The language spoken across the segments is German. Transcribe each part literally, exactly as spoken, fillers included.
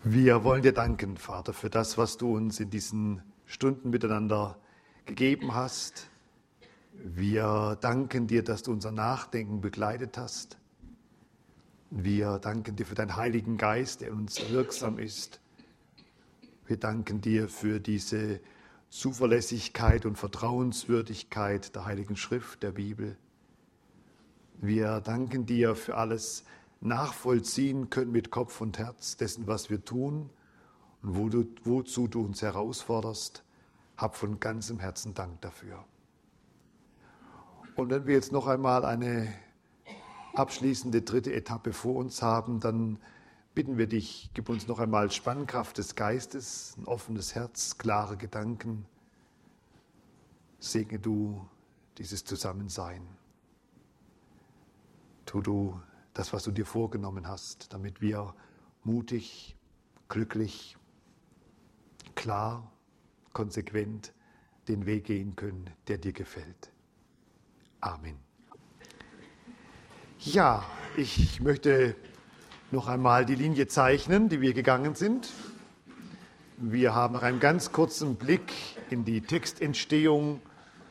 Wir wollen dir danken, Vater, für das, was du uns in diesen Stunden miteinander gegeben hast. Wir danken dir, dass du unser Nachdenken begleitet hast. Wir danken dir für deinen Heiligen Geist, der in uns wirksam ist. Wir danken dir für diese Zuverlässigkeit und Vertrauenswürdigkeit der Heiligen Schrift, der Bibel. Wir danken dir für alles nachvollziehen können mit Kopf und Herz dessen, was wir tun und wo du, wozu du uns herausforderst. Hab von ganzem Herzen Dank dafür. Und wenn wir jetzt noch einmal eine abschließende dritte Etappe vor uns haben, dann bitten wir dich, gib uns noch einmal Spannkraft des Geistes, ein offenes Herz, klare Gedanken. Segne du dieses Zusammensein. Tu du das, was du dir vorgenommen hast, damit wir mutig, glücklich, klar, konsequent den Weg gehen können, der dir gefällt. Amen. Ja, ich möchte noch einmal die Linie zeichnen, die wir gegangen sind. Wir haben nach einem ganz kurzen Blick in die Textentstehung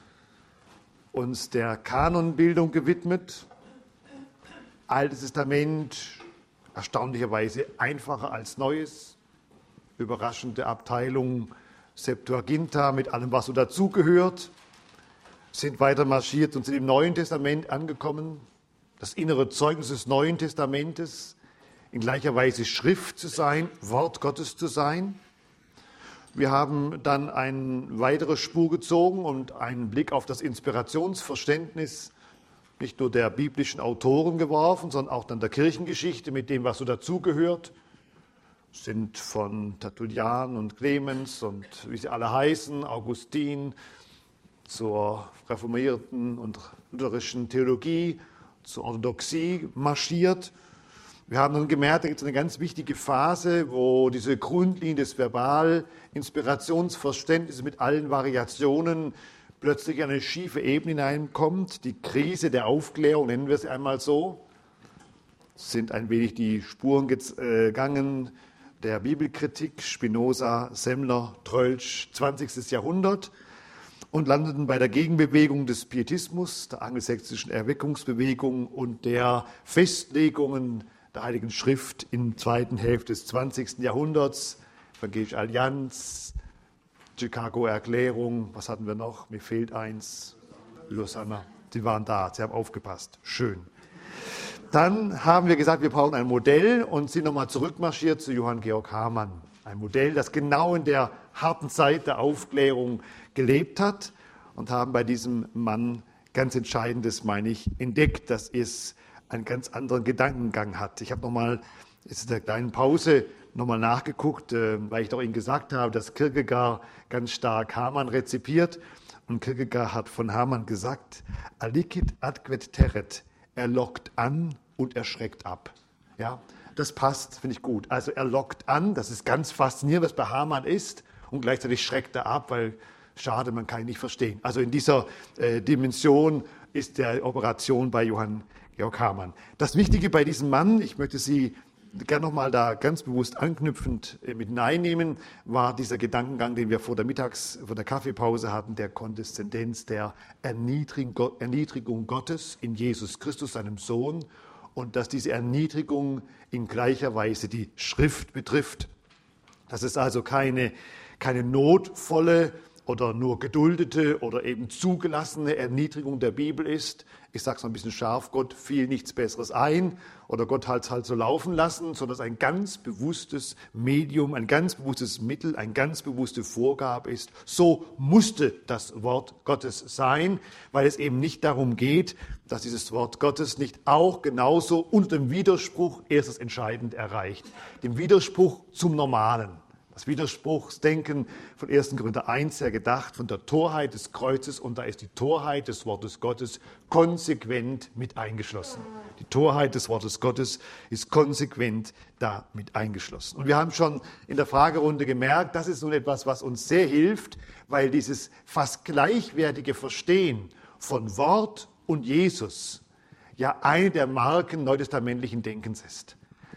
uns der Kanonbildung gewidmet. Altes Testament, erstaunlicherweise einfacher als Neues. Überraschende Abteilung Septuaginta mit allem, was so dazugehört. Sind weiter marschiert und sind im Neuen Testament angekommen. Das innere Zeugnis des Neuen Testamentes, in gleicher Weise Schrift zu sein, Wort Gottes zu sein. Wir haben dann eine weitere Spur gezogen und einen Blick auf das Inspirationsverständnis nicht nur der biblischen Autoren geworfen, sondern auch dann der Kirchengeschichte mit dem, was so dazugehört. Sind von Tertullian und Clemens und wie sie alle heißen, Augustin, zur reformierten und lutherischen Theologie, zur Orthodoxie marschiert. Wir haben dann gemerkt, da gibt es eine ganz wichtige Phase, wo diese Grundlinie des Verbal-Inspirationsverständnisses mit allen Variationen plötzlich in eine schiefe Ebene hineinkommt. Die Krise der Aufklärung, nennen wir es einmal so, sind ein wenig die Spuren gegangen der Bibelkritik, Spinoza, Semmler, Tröltsch, zwanzigstes Jahrhundert und landeten bei der Gegenbewegung des Pietismus, der angelsächsischen Erweckungsbewegung und der Festlegungen der Heiligen Schrift in der zweiten Hälfte des zwanzigsten Jahrhunderts, Evangelische Allianz, Chicago-Erklärung, was hatten wir noch? Mir fehlt eins. Lausanne. Sie waren da, Sie haben aufgepasst. Schön. Dann haben wir gesagt, wir brauchen ein Modell und sind nochmal zurückmarschiert zu Johann Georg Hamann. Ein Modell, das genau in der harten Zeit der Aufklärung gelebt hat und haben bei diesem Mann ganz Entscheidendes, meine ich, entdeckt, dass es einen ganz anderen Gedankengang hat. Ich habe nochmal, jetzt in der kleinen Pause, nochmal nachgeguckt, weil ich doch Ihnen gesagt habe, dass Kierkegaard ganz stark Hamann rezipiert. Und Kierkegaard hat von Hamann gesagt, alicit adquet terret, er lockt an und er schreckt ab. Ja, das passt, finde ich gut. Also er lockt an, das ist ganz faszinierend, was bei Hamann ist, und gleichzeitig schreckt er ab, weil schade, man kann ihn nicht verstehen. Also in dieser äh, Dimension ist der Operation bei Johann Georg Hamann. Das Wichtige bei diesem Mann, ich möchte Sie gerne nochmal da ganz bewusst anknüpfend mit hineinnehmen, war dieser Gedankengang, den wir vor der Mittags-, vor der Kaffeepause hatten, der Kondeszendenz, der Erniedrigung Gottes in Jesus Christus, seinem Sohn, und dass diese Erniedrigung in gleicher Weise die Schrift betrifft. Dass es also keine, keine notvolle oder nur geduldete oder eben zugelassene Erniedrigung der Bibel ist. Ich sage es mal ein bisschen scharf, Gott fiel nichts Besseres ein oder Gott hat es halt so laufen lassen, sondern es ein ganz bewusstes Medium, ein ganz bewusstes Mittel, eine ganz bewusste Vorgabe ist. So musste das Wort Gottes sein, weil es eben nicht darum geht, dass dieses Wort Gottes nicht auch genauso unter dem Widerspruch erst das Entscheidende erreicht, dem Widerspruch zum Normalen. Das Widerspruchsdenken von ersten Korinther eins her gedacht, von der Torheit des Kreuzes, und da ist die Torheit des Wortes Gottes konsequent mit eingeschlossen. Die Torheit des Wortes Gottes ist konsequent da mit eingeschlossen. Und wir haben schon in der Fragerunde gemerkt, das ist nun etwas, was uns sehr hilft, weil dieses fast gleichwertige Verstehen von Wort und Jesus ja eine der Marken neutestamentlichen Denkens ist.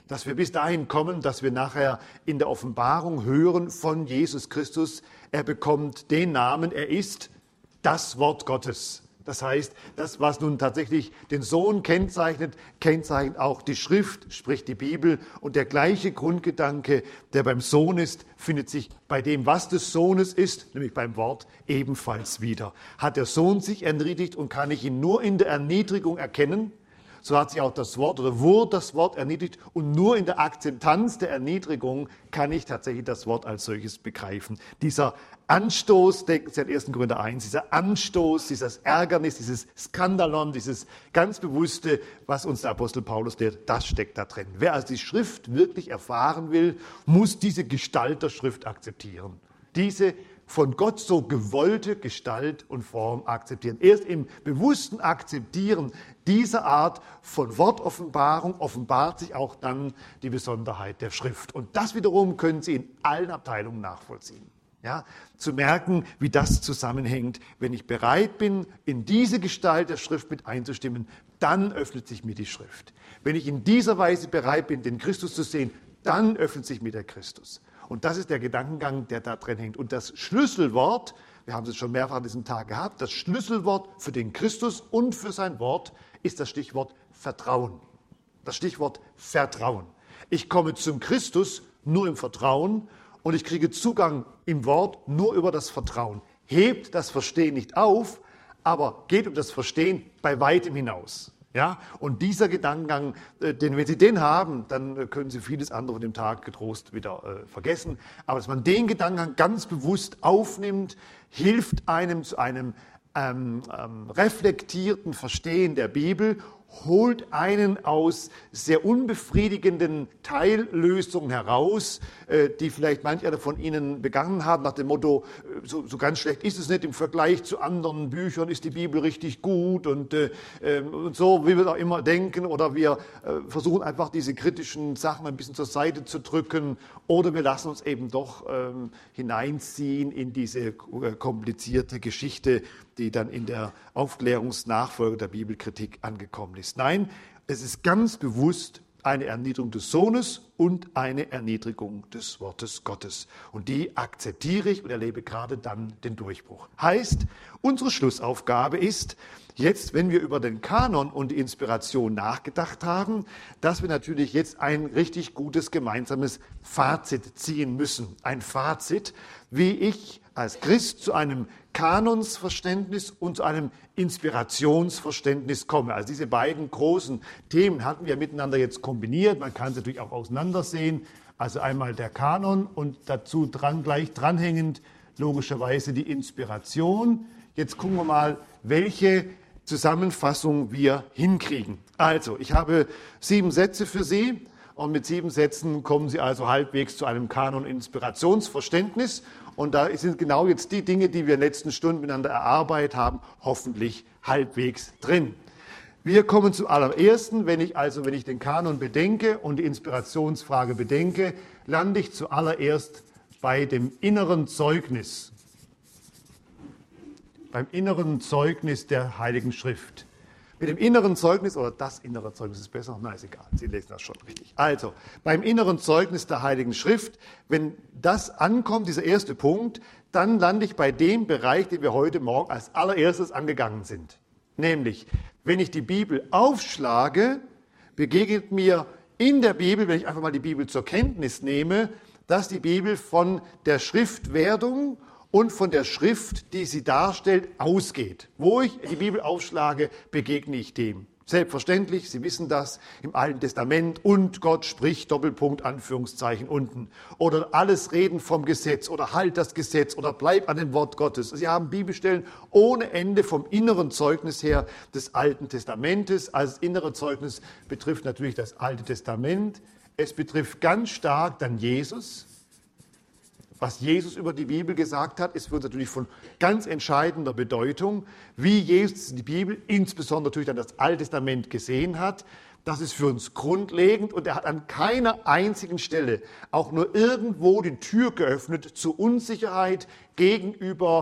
dass wir bis dahin kommen, dass wir nachher in der Offenbarung hören von Jesus Christus, er bekommt den Namen, er ist das Wort Gottes. Das heißt, das, was nun tatsächlich den Sohn kennzeichnet, kennzeichnet auch die Schrift, sprich die Bibel. Und der gleiche Grundgedanke, der beim Sohn ist, findet sich bei dem, was des Sohnes ist, nämlich beim Wort, ebenfalls wieder. Hat der Sohn sich erniedrigt und kann ich ihn nur in der Erniedrigung erkennen, so hat sich auch das Wort oder wurde das Wort erniedrigt und nur in der Akzeptanz der Erniedrigung kann ich tatsächlich das Wort als solches begreifen. Dieser Anstoß, denken Sie an ersten Korinther eins, dieser Anstoß, dieses Ärgernis, dieses Skandalon, dieses ganz Bewusste, was uns der Apostel Paulus lehrt, das steckt da drin. Wer also die Schrift wirklich erfahren will, muss diese Gestalt der Schrift akzeptieren. Diese von Gott so gewollte Gestalt und Form akzeptieren. Erst im bewussten Akzeptieren dieser Art von Wortoffenbarung offenbart sich auch dann die Besonderheit der Schrift. Und das wiederum können Sie in allen Abteilungen nachvollziehen. Ja, zu merken, wie das zusammenhängt. Wenn ich bereit bin, in diese Gestalt der Schrift mit einzustimmen, dann öffnet sich mir die Schrift. Wenn ich in dieser Weise bereit bin, den Christus zu sehen, dann öffnet sich mir der Christus. Und das ist der Gedankengang, der da drin hängt. Und das Schlüsselwort, wir haben es schon mehrfach an diesem Tag gehabt, das Schlüsselwort für den Christus und für sein Wort ist das Stichwort Vertrauen. Das Stichwort Vertrauen. Ich komme zum Christus nur im Vertrauen und ich kriege Zugang im Wort nur über das Vertrauen. Hebt das Verstehen nicht auf, aber geht um das Verstehen bei weitem hinaus. Ja, und dieser Gedankengang, äh, den, wenn Sie den haben, dann äh, können Sie vieles andere von dem Tag getrost wieder äh, vergessen. Aber dass man den Gedankengang ganz bewusst aufnimmt, hilft einem zu einem ähm, ähm, reflektierten Verstehen der Bibel, holt einen aus sehr unbefriedigenden Teillösungen heraus, äh, die vielleicht manch einer von Ihnen begangen haben, nach dem Motto, äh, so, so ganz schlecht ist es nicht im Vergleich zu anderen Büchern, ist die Bibel richtig gut und, äh, äh, und so, wie wir auch immer denken, oder wir äh, versuchen einfach diese kritischen Sachen ein bisschen zur Seite zu drücken, oder wir lassen uns eben doch ähm, hineinziehen in diese äh, komplizierte Geschichte, die dann in der Aufklärungsnachfolge der Bibelkritik angekommen ist. Nein, es ist ganz bewusst eine Erniedrigung des Sohnes und eine Erniedrigung des Wortes Gottes. Und die akzeptiere ich und erlebe gerade dann den Durchbruch. Heißt, unsere Schlussaufgabe ist, jetzt, wenn wir über den Kanon und die Inspiration nachgedacht haben, dass wir natürlich jetzt ein richtig gutes gemeinsames Fazit ziehen müssen. Ein Fazit, wie ich als Christ zu einem Kanonsverständnis und zu einem Inspirationsverständnis komme. Also diese beiden großen Themen hatten wir miteinander jetzt kombiniert. Man kann es natürlich auch auseinandersehen. Also einmal der Kanon und dazu dran, gleich dranhängend logischerweise die Inspiration. Jetzt gucken wir mal, welche Zusammenfassung wir hinkriegen. Also, ich habe sieben Sätze für Sie. Und mit sieben Sätzen kommen Sie also halbwegs zu einem Kanon-Inspirationsverständnis. Und da sind genau jetzt die Dinge, die wir in den letzten Stunden miteinander erarbeitet haben, hoffentlich halbwegs drin. Wir kommen zum allerersten, wenn ich also, wenn ich den Kanon bedenke und die Inspirationsfrage bedenke, lande ich zuallererst bei dem inneren Zeugnis. Beim inneren Zeugnis der Heiligen Schrift. Mit dem inneren Zeugnis, oder das innere Zeugnis ist besser, na ist egal, Sie lesen das schon richtig. Also, beim inneren Zeugnis der Heiligen Schrift, wenn das ankommt, dieser erste Punkt, dann lande ich bei dem Bereich, den wir heute Morgen als allererstes angegangen sind. Nämlich, wenn ich die Bibel aufschlage, begegnet mir in der Bibel, wenn ich einfach mal die Bibel zur Kenntnis nehme, dass die Bibel von der Schriftwerdung und von der Schrift, die sie darstellt, ausgeht. Wo ich die Bibel aufschlage, begegne ich dem. Selbstverständlich, Sie wissen das, im Alten Testament und Gott spricht, Doppelpunkt, Anführungszeichen unten. Oder alles reden vom Gesetz oder halt das Gesetz oder bleib an dem Wort Gottes. Sie haben Bibelstellen ohne Ende vom inneren Zeugnis her des Alten Testamentes. Also das innere Zeugnis betrifft natürlich das Alte Testament. Es betrifft ganz stark dann Jesus. Was Jesus über die Bibel gesagt hat, ist für uns natürlich von ganz entscheidender Bedeutung. Wie Jesus die Bibel, insbesondere natürlich dann das Alte Testament gesehen hat, das ist für uns grundlegend. Und er hat an keiner einzigen Stelle auch nur irgendwo die Tür geöffnet zur Unsicherheit gegenüber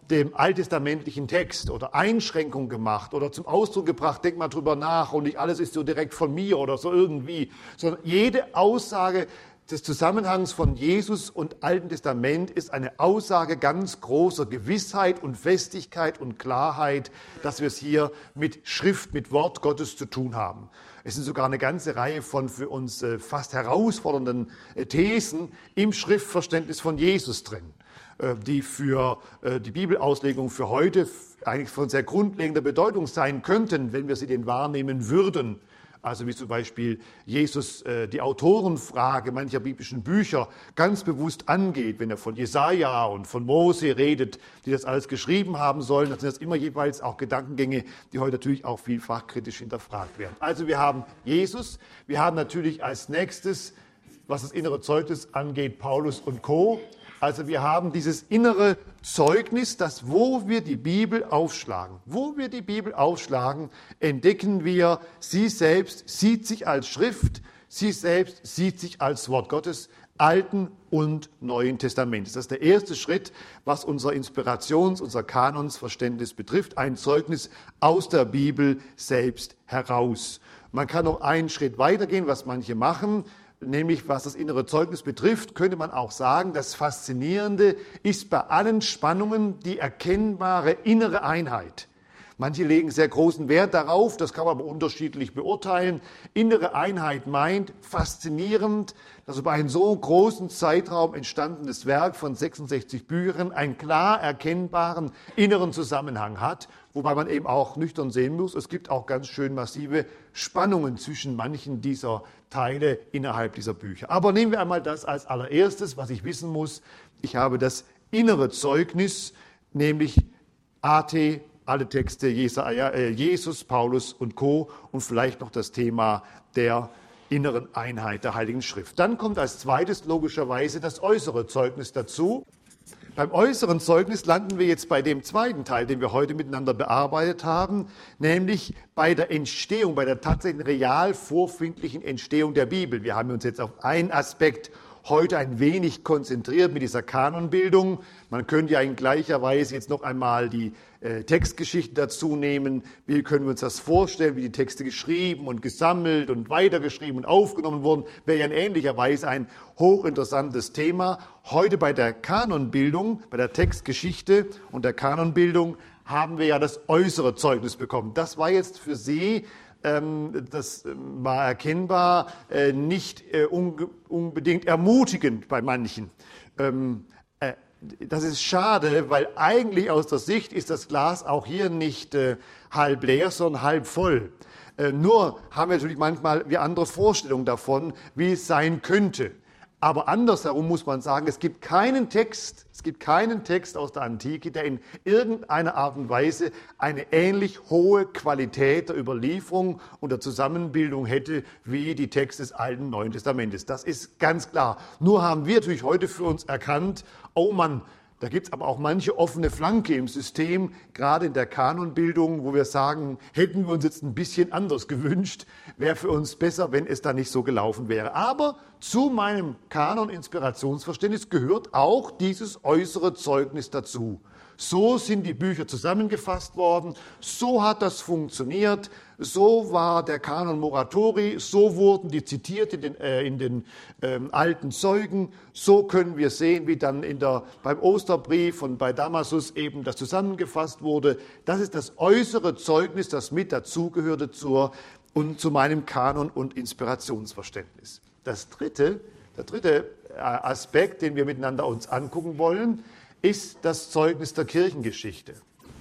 dem alttestamentlichen Text oder Einschränkung gemacht oder zum Ausdruck gebracht, denk mal drüber nach und nicht alles ist so direkt von mir oder so irgendwie, sondern jede Aussage des Zusammenhangs von Jesus und Alten Testament ist eine Aussage ganz großer Gewissheit und Festigkeit und Klarheit, dass wir es hier mit Schrift, mit Wort Gottes zu tun haben. Es sind sogar eine ganze Reihe von für uns fast herausfordernden Thesen im Schriftverständnis von Jesus drin, die für die Bibelauslegung für heute eigentlich von sehr grundlegender Bedeutung sein könnten, wenn wir sie denn wahrnehmen würden. Also wie zum Beispiel Jesus äh, die Autorenfrage mancher biblischen Bücher ganz bewusst angeht, wenn er von Jesaja und von Mose redet, die das alles geschrieben haben sollen. Das sind das immer jeweils auch Gedankengänge, die heute natürlich auch vielfach kritisch hinterfragt werden. Also wir haben Jesus, wir haben natürlich als nächstes, was das innere Zeugnis angeht, Paulus und Co. Also wir haben dieses innere Zeugnis, dass wo wir die Bibel aufschlagen, wo wir die Bibel aufschlagen, entdecken wir, sie selbst sieht sich als Schrift, sie selbst sieht sich als Wort Gottes, Alten und Neuen Testamentes. Das ist der erste Schritt, was unser Inspirations-, unser Kanonsverständnis betrifft, ein Zeugnis aus der Bibel selbst heraus. Man kann noch einen Schritt weitergehen, was manche machen, nämlich was das innere Zeugnis betrifft, könnte man auch sagen, das Faszinierende ist bei allen Spannungen die erkennbare innere Einheit. Manche legen sehr großen Wert darauf, das kann man aber unterschiedlich beurteilen. Innere Einheit meint faszinierend, dass über einen so großen Zeitraum entstandenes Werk von sechsundsechzig Büchern einen klar erkennbaren inneren Zusammenhang hat, wobei man eben auch nüchtern sehen muss, es gibt auch ganz schön massive Spannungen zwischen manchen dieser Teile innerhalb dieser Bücher. Aber nehmen wir einmal das als allererstes, was ich wissen muss. Ich habe das innere Zeugnis, nämlich A T, alle Texte Jesaja, äh, Jesus, Paulus und Co. und vielleicht noch das Thema der inneren Einheit der Heiligen Schrift. Dann kommt als zweites logischerweise das äußere Zeugnis dazu. Beim äußeren Zeugnis landen wir jetzt bei dem zweiten Teil, den wir heute miteinander bearbeitet haben, nämlich bei der Entstehung, bei der tatsächlichen real vorfindlichen Entstehung der Bibel. Wir haben uns jetzt auf einen Aspekt heute ein wenig konzentriert mit dieser Kanonbildung. Man könnte ja in gleicher Weise jetzt noch einmal die äh, Textgeschichte dazu nehmen. Wie können wir uns das vorstellen, wie die Texte geschrieben und gesammelt und weitergeschrieben und aufgenommen wurden? Wäre ja in ähnlicher Weise ein hochinteressantes Thema. Heute bei der Kanonbildung, bei der Textgeschichte und der Kanonbildung haben wir ja das äußere Zeugnis bekommen. Das war jetzt für Sie, ähm, das war erkennbar, äh, nicht äh, un- unbedingt ermutigend bei manchen. Ähm, äh, das ist schade, weil eigentlich aus der Sicht ist das Glas auch hier nicht äh, halb leer, sondern halb voll. Äh, nur haben wir natürlich manchmal wir andere Vorstellungen davon, wie es sein könnte. Aber andersherum muss man sagen, es gibt keinen Text, es gibt keinen Text aus der Antike, der in irgendeiner Art und Weise eine ähnlich hohe Qualität der Überlieferung und der Zusammenbildung hätte wie die Texte des Alten und Neuen Testamentes. Das ist ganz klar. Nur haben wir natürlich heute für uns erkannt, oh Mann, da gibt es aber auch manche offene Flanke im System, gerade in der Kanonbildung, wo wir sagen, hätten wir uns jetzt ein bisschen anders gewünscht, wäre für uns besser, wenn es da nicht so gelaufen wäre. Aber zu meinem Kanon-Inspirationsverständnis gehört auch dieses äußere Zeugnis dazu. So sind die Bücher zusammengefasst worden, so hat das funktioniert, so war der Kanon Moratori, so wurden die zitiert in den, äh, in den ähm, alten Zeugen, so können wir sehen, wie dann in der, beim Osterbrief und bei Damasus eben das zusammengefasst wurde. Das ist das äußere Zeugnis, das mit dazugehörte zur, und zu meinem Kanon- und Inspirationsverständnis. Das dritte, der dritte Aspekt, den wir miteinander uns angucken wollen, ist das Zeugnis der Kirchengeschichte.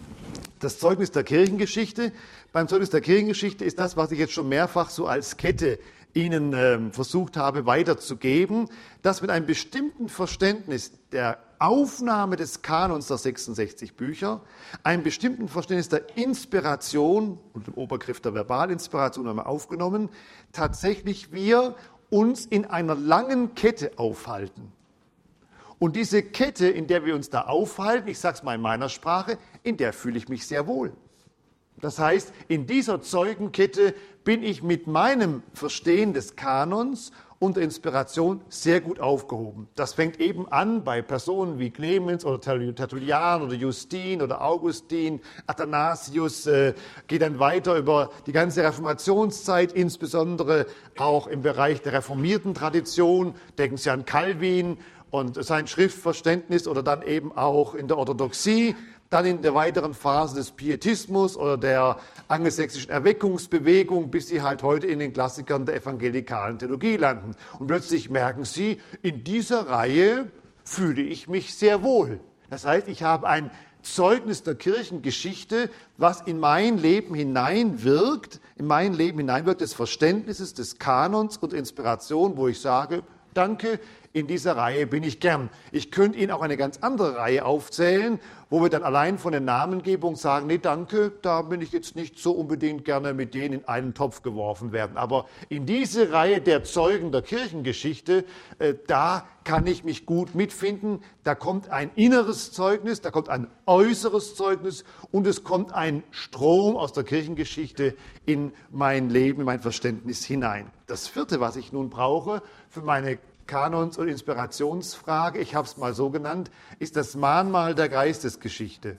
Das Zeugnis der Kirchengeschichte, beim Zeugnis der Kirchengeschichte ist das, was ich jetzt schon mehrfach so als Kette Ihnen äh, versucht habe weiterzugeben, dass mit einem bestimmten Verständnis der Aufnahme des Kanons der sechsundsechzig Bücher, einem bestimmten Verständnis der Inspiration und dem Obergriff der Verbalinspiration haben wir aufgenommen, tatsächlich wir uns in einer langen Kette aufhalten. Und diese Kette, in der wir uns da aufhalten, ich sage es mal in meiner Sprache, in der fühle ich mich sehr wohl. Das heißt, in dieser Zeugenkette bin ich mit meinem Verstehen des Kanons unter Inspiration sehr gut aufgehoben. Das fängt eben an bei Personen wie Clemens oder Tertullian oder Justin oder Augustin, Athanasius, äh, geht dann weiter über die ganze Reformationszeit, insbesondere auch im Bereich der reformierten Tradition. Denken Sie an Calvin und sein Schriftverständnis oder dann eben auch in der Orthodoxie. Dann in der weiteren Phase des Pietismus oder der angelsächsischen Erweckungsbewegung, bis sie halt heute in den Klassikern der evangelikalen Theologie landen. Und plötzlich merken sie, in dieser Reihe fühle ich mich sehr wohl. Das heißt, ich habe ein Zeugnis der Kirchengeschichte, was in mein Leben hineinwirkt, in mein Leben hineinwirkt, des Verständnisses, des Kanons und Inspiration, wo ich sage, danke, in dieser Reihe bin ich gern. Ich könnte Ihnen auch eine ganz andere Reihe aufzählen, wo wir dann allein von der Namengebung sagen, nee, danke, da bin ich jetzt nicht so unbedingt gerne mit denen in einen Topf geworfen werden. Aber in diese Reihe der Zeugen der Kirchengeschichte, äh, da kann ich mich gut mitfinden. Da kommt ein inneres Zeugnis, da kommt ein äußeres Zeugnis und es kommt ein Strom aus der Kirchengeschichte in mein Leben, in mein Verständnis hinein. Das vierte, was ich nun brauche für meine Kanons- und Inspirationsfrage, ich habe es mal so genannt, ist das Mahnmal der Geistesgeschichte.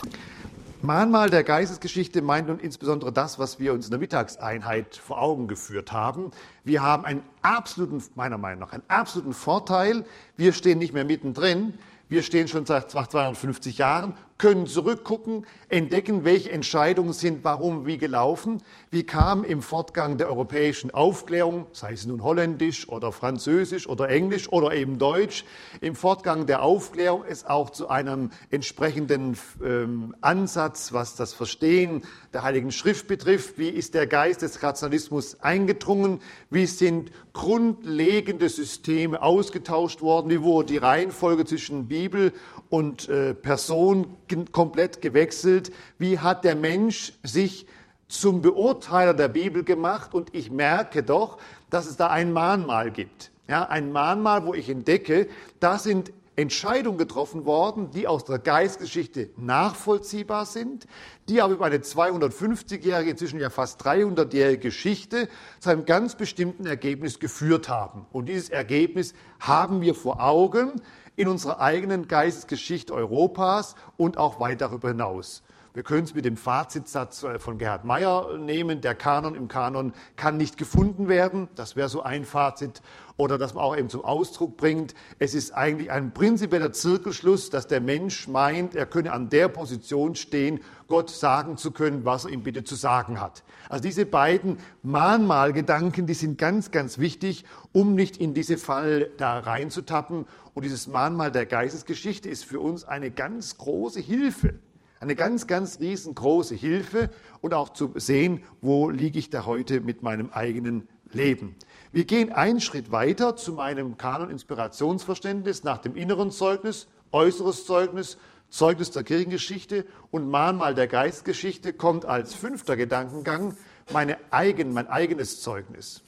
Mahnmal der Geistesgeschichte meint nun insbesondere das, was wir uns in der Mittagseinheit vor Augen geführt haben. Wir haben einen absoluten, meiner Meinung nach, einen absoluten Vorteil. Wir stehen nicht mehr mittendrin. Wir stehen schon seit zweihundertfünfzig Jahren, können zurückgucken, entdecken, welche Entscheidungen sind warum, wie gelaufen. Wie kam im Fortgang der europäischen Aufklärung, sei es nun holländisch oder französisch oder englisch oder eben deutsch, im Fortgang der Aufklärung es auch zu einem entsprechenden ähm, Ansatz, was das Verstehen der Heiligen Schrift betrifft. Wie ist der Geist des Rationalismus eingedrungen? Wie sind grundlegende Systeme ausgetauscht worden? Wie wurde die Reihenfolge zwischen Bibel und äh, Person komplett gewechselt? Wie hat der Mensch sich zum Beurteiler der Bibel gemacht? Und ich merke doch, dass es da ein Mahnmal gibt. Ja, ein Mahnmal, wo ich entdecke, da sind Entscheidungen getroffen worden, die aus der Geistesgeschichte nachvollziehbar sind, die aber über eine zweihundertfünfzigjährige, inzwischen ja fast dreihundertjährige Geschichte zu einem ganz bestimmten Ergebnis geführt haben. Und dieses Ergebnis haben wir vor Augen in unserer eigenen Geistesgeschichte Europas und auch weit darüber hinaus. Wir können es mit dem Fazitsatz von Gerhard Meyer nehmen, der Kanon im Kanon kann nicht gefunden werden. Das wäre so ein Fazit. Oder dass man auch eben zum Ausdruck bringt, es ist eigentlich ein prinzipieller Zirkelschluss, dass der Mensch meint, er könne an der Position stehen, Gott sagen zu können, was er ihm bitte zu sagen hat. Also diese beiden Mahnmalgedanken, die sind ganz, ganz wichtig, um nicht in diese Fall da reinzutappen. Und dieses Mahnmal der Geistesgeschichte ist für uns eine ganz große Hilfe. Eine ganz, ganz riesengroße Hilfe und auch zu sehen, wo liege ich da heute mit meinem eigenen Leben. Wir gehen einen Schritt weiter zu meinem Kanon-Inspirationsverständnis nach dem inneren Zeugnis, äußeres Zeugnis, Zeugnis der Kirchengeschichte und Mahnmal der Geistesgeschichte kommt als fünfter Gedankengang meine eigen, mein eigenes Zeugnis.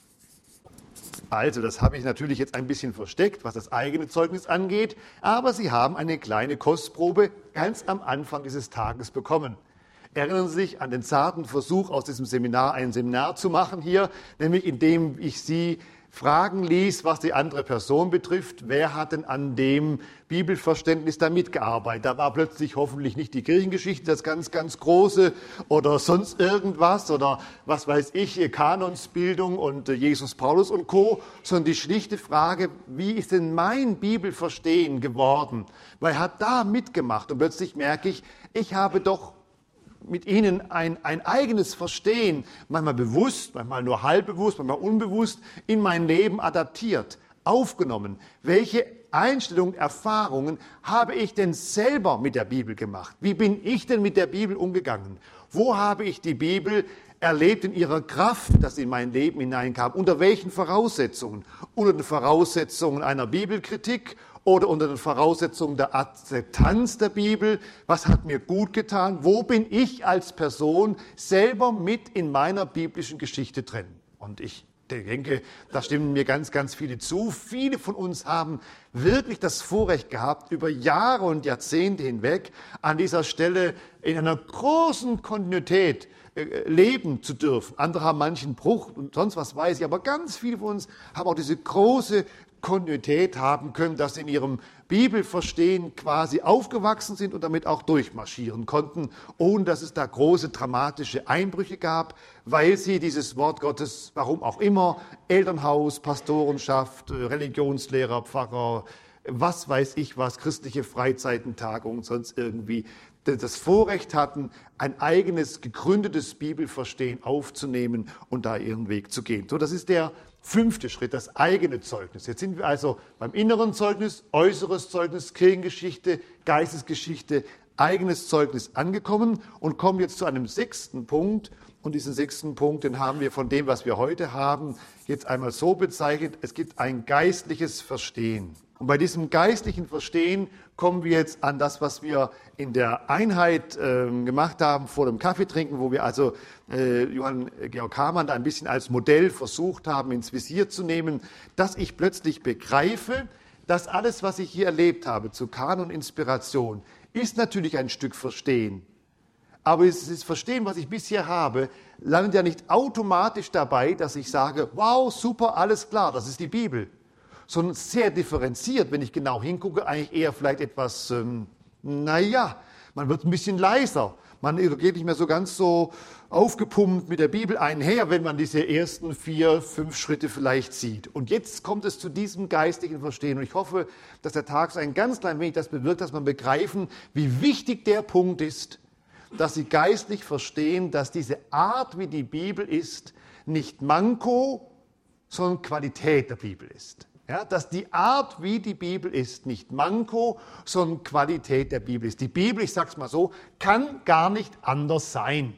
Also, das habe ich natürlich jetzt ein bisschen versteckt, was das eigene Zeugnis angeht, aber Sie haben eine kleine Kostprobe ganz am Anfang dieses Tages bekommen. Erinnern Sie sich an den zarten Versuch, aus diesem Seminar ein Seminar zu machen hier, nämlich indem ich Sie fragen ließ, was die andere Person betrifft, wer hat denn an dem Bibelverständnis da mitgearbeitet? Da war plötzlich hoffentlich nicht die Kirchengeschichte, das ganz, ganz Große oder sonst irgendwas oder was weiß ich, Kanonsbildung und Jesus, Paulus und Co., sondern die schlichte Frage, wie ist denn mein Bibelverstehen geworden? Weil er hat da mitgemacht und plötzlich merke ich, ich habe doch mit ihnen ein, ein eigenes Verstehen, manchmal bewusst, manchmal nur halb bewusst, manchmal unbewusst, in mein Leben adaptiert, aufgenommen. Welche Einstellungen, Erfahrungen habe ich denn selber mit der Bibel gemacht? Wie bin ich denn mit der Bibel umgegangen? Wo habe ich die Bibel erlebt in ihrer Kraft, dass sie in mein Leben hineinkam? Unter welchen Voraussetzungen? Unter den Voraussetzungen einer Bibelkritik oder unter den Voraussetzungen der Akzeptanz der Bibel. Was hat mir gut getan? Wo bin ich als Person selber mit in meiner biblischen Geschichte drin? Und ich denke, da stimmen mir ganz, ganz viele zu. Viele von uns haben wirklich das Vorrecht gehabt, über Jahre und Jahrzehnte hinweg an dieser Stelle in einer großen Kontinuität äh, leben zu dürfen. Andere haben manchen Bruch und sonst was weiß ich, aber ganz viele von uns haben auch diese große Kontinuität haben können, dass sie in ihrem Bibelverstehen quasi aufgewachsen sind und damit auch durchmarschieren konnten, ohne dass es da große dramatische Einbrüche gab, weil sie dieses Wort Gottes, warum auch immer, Elternhaus, Pastorenschaft, Religionslehrer, Pfarrer, was weiß ich was, christliche Freizeitentagung, sonst irgendwie das Vorrecht hatten, ein eigenes gegründetes Bibelverstehen aufzunehmen und da ihren Weg zu gehen. So, das ist der fünfte Schritt, das eigene Zeugnis. Jetzt sind wir also beim inneren Zeugnis, äußeres Zeugnis, Kirchengeschichte, Geistesgeschichte, eigenes Zeugnis angekommen und kommen jetzt zu einem sechsten Punkt. Und diesen sechsten Punkt, den haben wir von dem, was wir heute haben, jetzt einmal so bezeichnet, es gibt ein geistliches Verstehen. Und bei diesem geistlichen Verstehen kommen wir jetzt an das, was wir in der Einheit äh, gemacht haben vor dem Kaffeetrinken, wo wir also äh, Johann Georg Hamann da ein bisschen als Modell versucht haben, ins Visier zu nehmen, dass ich plötzlich begreife, dass alles, was ich hier erlebt habe zu Kanon und Inspiration, ist natürlich ein Stück Verstehen. Aber dieses Verstehen, was ich bisher habe, landet ja nicht automatisch dabei, dass ich sage, wow, super, alles klar, das ist die Bibel. Sondern sehr differenziert, wenn ich genau hingucke, eigentlich eher vielleicht etwas, ähm, naja, man wird ein bisschen leiser. Man geht nicht mehr so ganz so aufgepumpt mit der Bibel einher, wenn man diese ersten vier, fünf Schritte vielleicht sieht. Und jetzt kommt es zu diesem geistlichen Verstehen. Und ich hoffe, dass der Tag so ein ganz klein wenig das bewirkt, dass man begreifen, wie wichtig der Punkt ist, dass Sie geistlich verstehen, dass diese Art, wie die Bibel ist, nicht Manko, sondern Qualität der Bibel ist. Ja, dass die Art, wie die Bibel ist, nicht Manko, sondern Qualität der Bibel ist. Die Bibel, ich sage es mal so, kann gar nicht anders sein.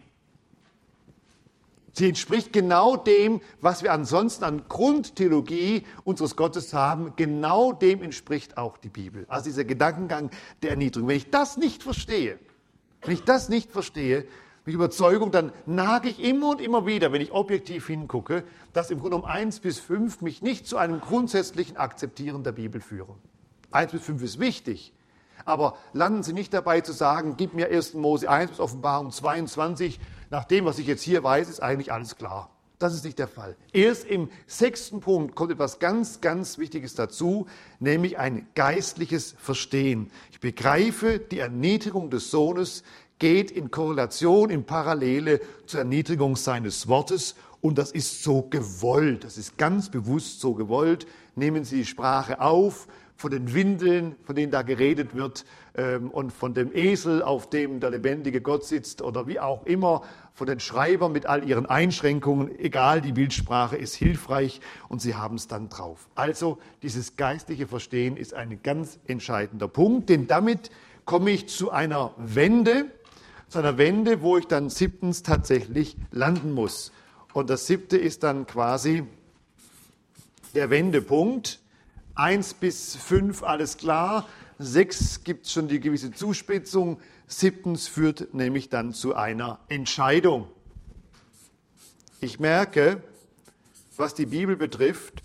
Sie entspricht genau dem, was wir ansonsten an Grundtheologie unseres Gottes haben. Genau dem entspricht auch die Bibel. Also dieser Gedankengang der Erniedrigung. Wenn ich das nicht verstehe, wenn ich das nicht verstehe, mit Überzeugung, dann nage ich immer und immer wieder, wenn ich objektiv hingucke, dass im Grunde um eins bis fünf mich nicht zu einem grundsätzlichen Akzeptieren der Bibel führen. eins bis fünf ist wichtig, aber landen Sie nicht dabei zu sagen, gib mir ersten Mose eins bis Offenbarung zweiundzwanzig, nach dem, was ich jetzt hier weiß, ist eigentlich alles klar. Das ist nicht der Fall. Erst im sechsten Punkt kommt etwas ganz, ganz Wichtiges dazu, nämlich ein geistliches Verstehen. Ich begreife die Erniedrigung des Sohnes, geht in Korrelation, in Parallele zur Erniedrigung seines Wortes. Und das ist so gewollt, das ist ganz bewusst so gewollt. Nehmen Sie die Sprache auf, von den Windeln, von denen da geredet wird, ähm, und von dem Esel, auf dem der lebendige Gott sitzt, oder wie auch immer, von den Schreibern mit all ihren Einschränkungen. Egal, die Bildsprache ist hilfreich und Sie haben es dann drauf. Also dieses geistliche Verstehen ist ein ganz entscheidender Punkt, denn damit komme ich zu einer Wende, zu einer Wende, wo ich dann siebtens tatsächlich landen muss. Und das siebte ist dann quasi der Wendepunkt. Eins bis fünf, alles klar. Sechs gibt es schon die gewisse Zuspitzung. Siebtens führt nämlich dann zu einer Entscheidung. Ich merke, was die Bibel betrifft,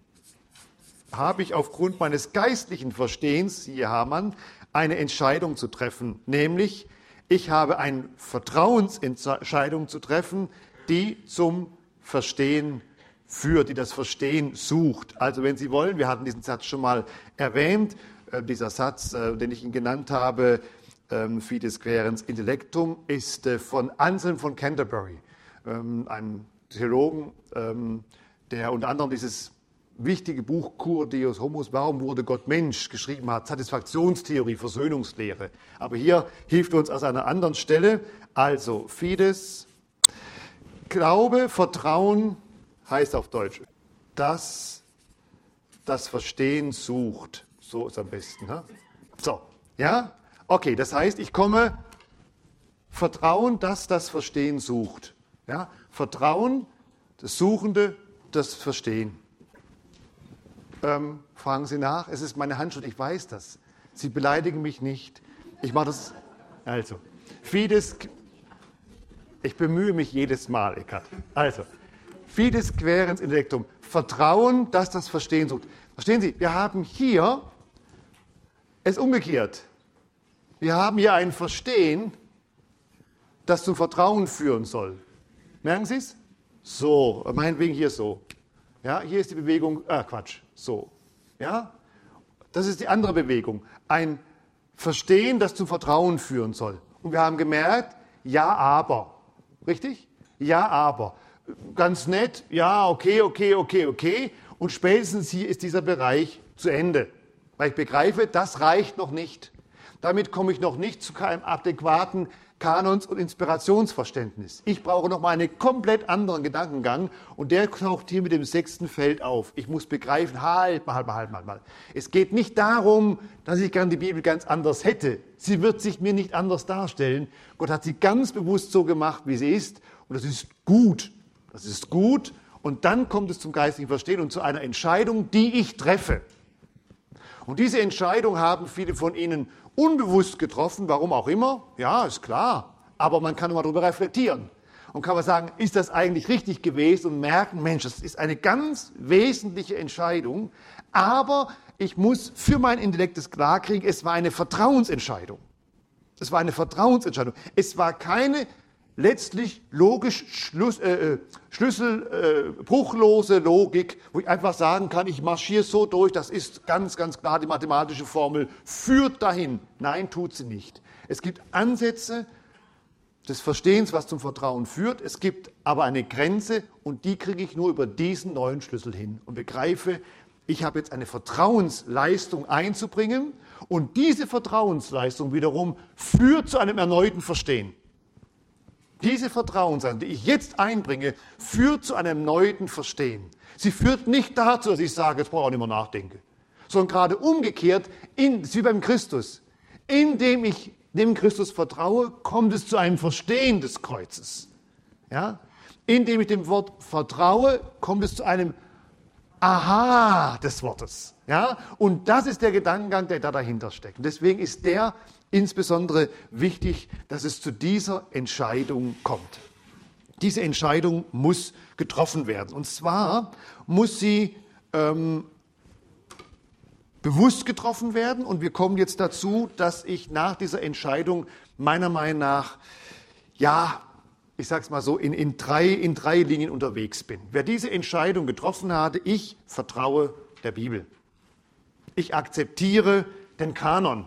habe ich aufgrund meines geistlichen Verstehens, siehe Hamann, eine Entscheidung zu treffen, nämlich ich habe eine Vertrauensentscheidung zu treffen, die zum Verstehen führt, die das Verstehen sucht. Also wenn Sie wollen, wir hatten diesen Satz schon mal erwähnt, äh, dieser Satz, äh, den ich Ihnen genannt habe, ähm, Fides quaerens intellectum, ist äh, von Anselm von Canterbury, ähm, einem Theologen, ähm, der unter anderem dieses wichtige Buch Cur Deus Homus, warum wurde Gott Mensch, geschrieben hat, Satisfaktionstheorie, Versöhnungslehre. Aber hier hilft uns aus einer anderen Stelle, also Fides, Glaube, Vertrauen heißt auf Deutsch, dass das Verstehen sucht. So ist am besten. Ne? So, ja? Okay, das heißt, ich komme, Vertrauen, dass das Verstehen sucht. Ja? Vertrauen, das Suchende, das Verstehen. Ähm, fragen Sie nach, es ist meine Handschrift, ich weiß das. Sie beleidigen mich nicht. Ich mache das. Also, Fides, ich bemühe mich jedes Mal, Eckart. Also, Fides quaerens intellectum, Vertrauen, dass das Verstehen sucht. Verstehen Sie, wir haben hier es umgekehrt. Wir haben hier ein Verstehen, das zum Vertrauen führen soll. Merken Sie es? So, meinetwegen hier so. Ja, hier ist die Bewegung, ah Quatsch, so. Ja, das ist die andere Bewegung. Ein Verstehen, das zum Vertrauen führen soll. Und wir haben gemerkt, ja, aber. Richtig? Ja, aber. Ganz nett, ja, okay, okay, okay, okay. Und spätestens hier ist dieser Bereich zu Ende. Weil ich begreife, das reicht noch nicht. Damit komme ich noch nicht zu einem adäquaten Kanons- und Inspirationsverständnis. Ich brauche noch mal einen komplett anderen Gedankengang und der taucht hier mit dem sechsten Feld auf. Ich muss begreifen, halt mal, halt mal, halt mal, halt mal. Es geht nicht darum, dass ich gern die Bibel ganz anders hätte. Sie wird sich mir nicht anders darstellen. Gott hat sie ganz bewusst so gemacht, wie sie ist und das ist gut. Das ist gut und dann kommt es zum geistigen Verstehen und zu einer Entscheidung, die ich treffe. Und diese Entscheidung haben viele von Ihnen unbewusst getroffen, warum auch immer. Ja, ist klar. Aber man kann mal darüber reflektieren. Und kann man sagen, ist das eigentlich richtig gewesen und merken, Mensch, das ist eine ganz wesentliche Entscheidung. Aber ich muss für mein Intellekt das klarkriegen, es war eine Vertrauensentscheidung. Es war eine Vertrauensentscheidung. Es war keine letztlich logisch Schluss, äh, Schlüssel, äh, bruchlose Logik, wo ich einfach sagen kann, ich marschiere so durch, das ist ganz, ganz klar die mathematische Formel, führt dahin. Nein, tut sie nicht. Es gibt Ansätze des Verstehens, was zum Vertrauen führt. Es gibt aber eine Grenze und die kriege ich nur über diesen neuen Schlüssel hin und begreife, ich habe jetzt eine Vertrauensleistung einzubringen und diese Vertrauensleistung wiederum führt zu einem erneuten Verstehen. Diese Vertrauensleistung, die ich jetzt einbringe, führt zu einem erneuten Verstehen. Sie führt nicht dazu, dass ich sage, jetzt brauche ich auch nicht mehr nachdenken, sondern gerade umgekehrt, in, wie beim Christus. Indem ich dem Christus vertraue, kommt es zu einem Verstehen des Kreuzes. Ja? Indem ich dem Wort vertraue, kommt es zu einem Aha des Wortes. Ja? Und das ist der Gedankengang, der da dahinter steckt. Und deswegen ist der insbesondere wichtig, dass es zu dieser Entscheidung kommt. Diese Entscheidung muss getroffen werden. Und zwar muss sie ähm, bewusst getroffen werden. Und wir kommen jetzt dazu, dass ich nach dieser Entscheidung meiner Meinung nach, ja, ich sage es mal so, in, in, drei, in drei Linien unterwegs bin. Wer diese Entscheidung getroffen hatte, ich vertraue der Bibel. Ich akzeptiere den Kanon.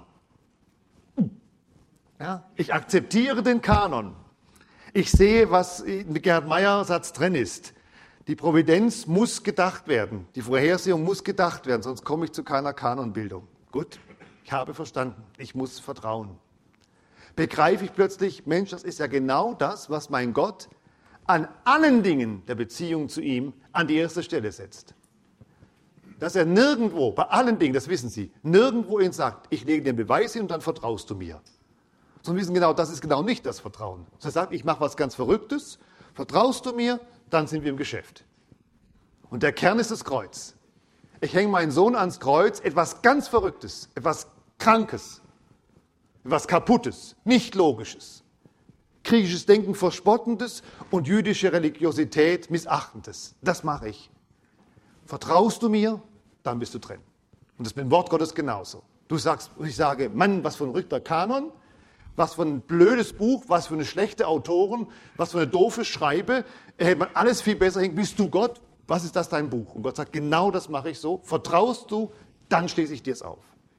Ja, ich akzeptiere den Kanon. Ich sehe, was mit Gerhard Meyer Satz drin ist. Die Providenz muss gedacht werden. Die Vorhersehung muss gedacht werden, sonst komme ich zu keiner Kanonbildung. Gut, ich habe verstanden. Ich muss vertrauen. Begreife ich plötzlich, Mensch, das ist ja genau das, was mein Gott an allen Dingen der Beziehung zu ihm an die erste Stelle setzt. Dass er nirgendwo, bei allen Dingen, das wissen Sie, nirgendwo ihnen sagt, ich lege den Beweis hin und dann vertraust du mir. Sondern wissen genau, das ist genau nicht das Vertrauen. Er sagt, ich mache was ganz Verrücktes, vertraust du mir, dann sind wir im Geschäft. Und der Kern ist das Kreuz. Ich hänge meinen Sohn ans Kreuz, etwas ganz Verrücktes, etwas Krankes, etwas Kaputtes, nicht Logisches. Griechisches Denken Verspottendes und jüdische Religiosität Missachtendes. Das mache ich. Vertraust du mir, dann bist du drin. Und das ist mit dem Wort Gottes genauso. Du sagst, ich sage, Mann, was für ein verrückter Kanon, was für ein blödes Buch, was für eine schlechte Autoren, was für eine doofe Schreibe, hätte man alles viel besser hin. Bist du Gott? Was ist das dein Buch? Und Gott sagt, genau das mache ich so. Vertraust du, dann schließe ich dir es auf.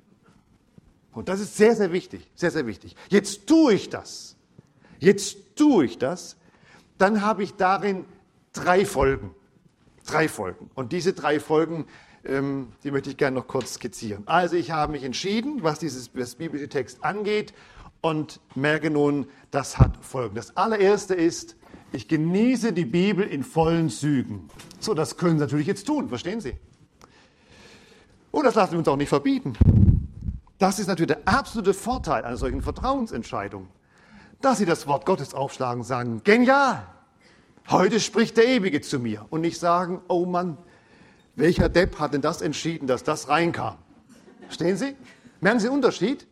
Und das ist sehr, sehr wichtig, sehr, sehr wichtig. Jetzt tue ich das. Jetzt tue ich das. Dann habe ich darin drei Folgen. Drei Folgen. Und diese drei Folgen, ähm, die möchte ich gerne noch kurz skizzieren. Also ich habe mich entschieden, was dieses das biblische Text angeht und merke nun, das hat Folgen. Das allererste ist, ich genieße die Bibel in vollen Zügen. So, das können Sie natürlich jetzt tun, verstehen Sie? Und das lassen wir uns auch nicht verbieten. Das ist natürlich der absolute Vorteil einer solchen Vertrauensentscheidung, dass Sie das Wort Gottes aufschlagen und sagen, genial, heute spricht der Ewige zu mir. Und nicht sagen, oh Mann, welcher Depp hat denn das entschieden, dass das reinkam? Verstehen Sie? Merken Sie den Unterschied?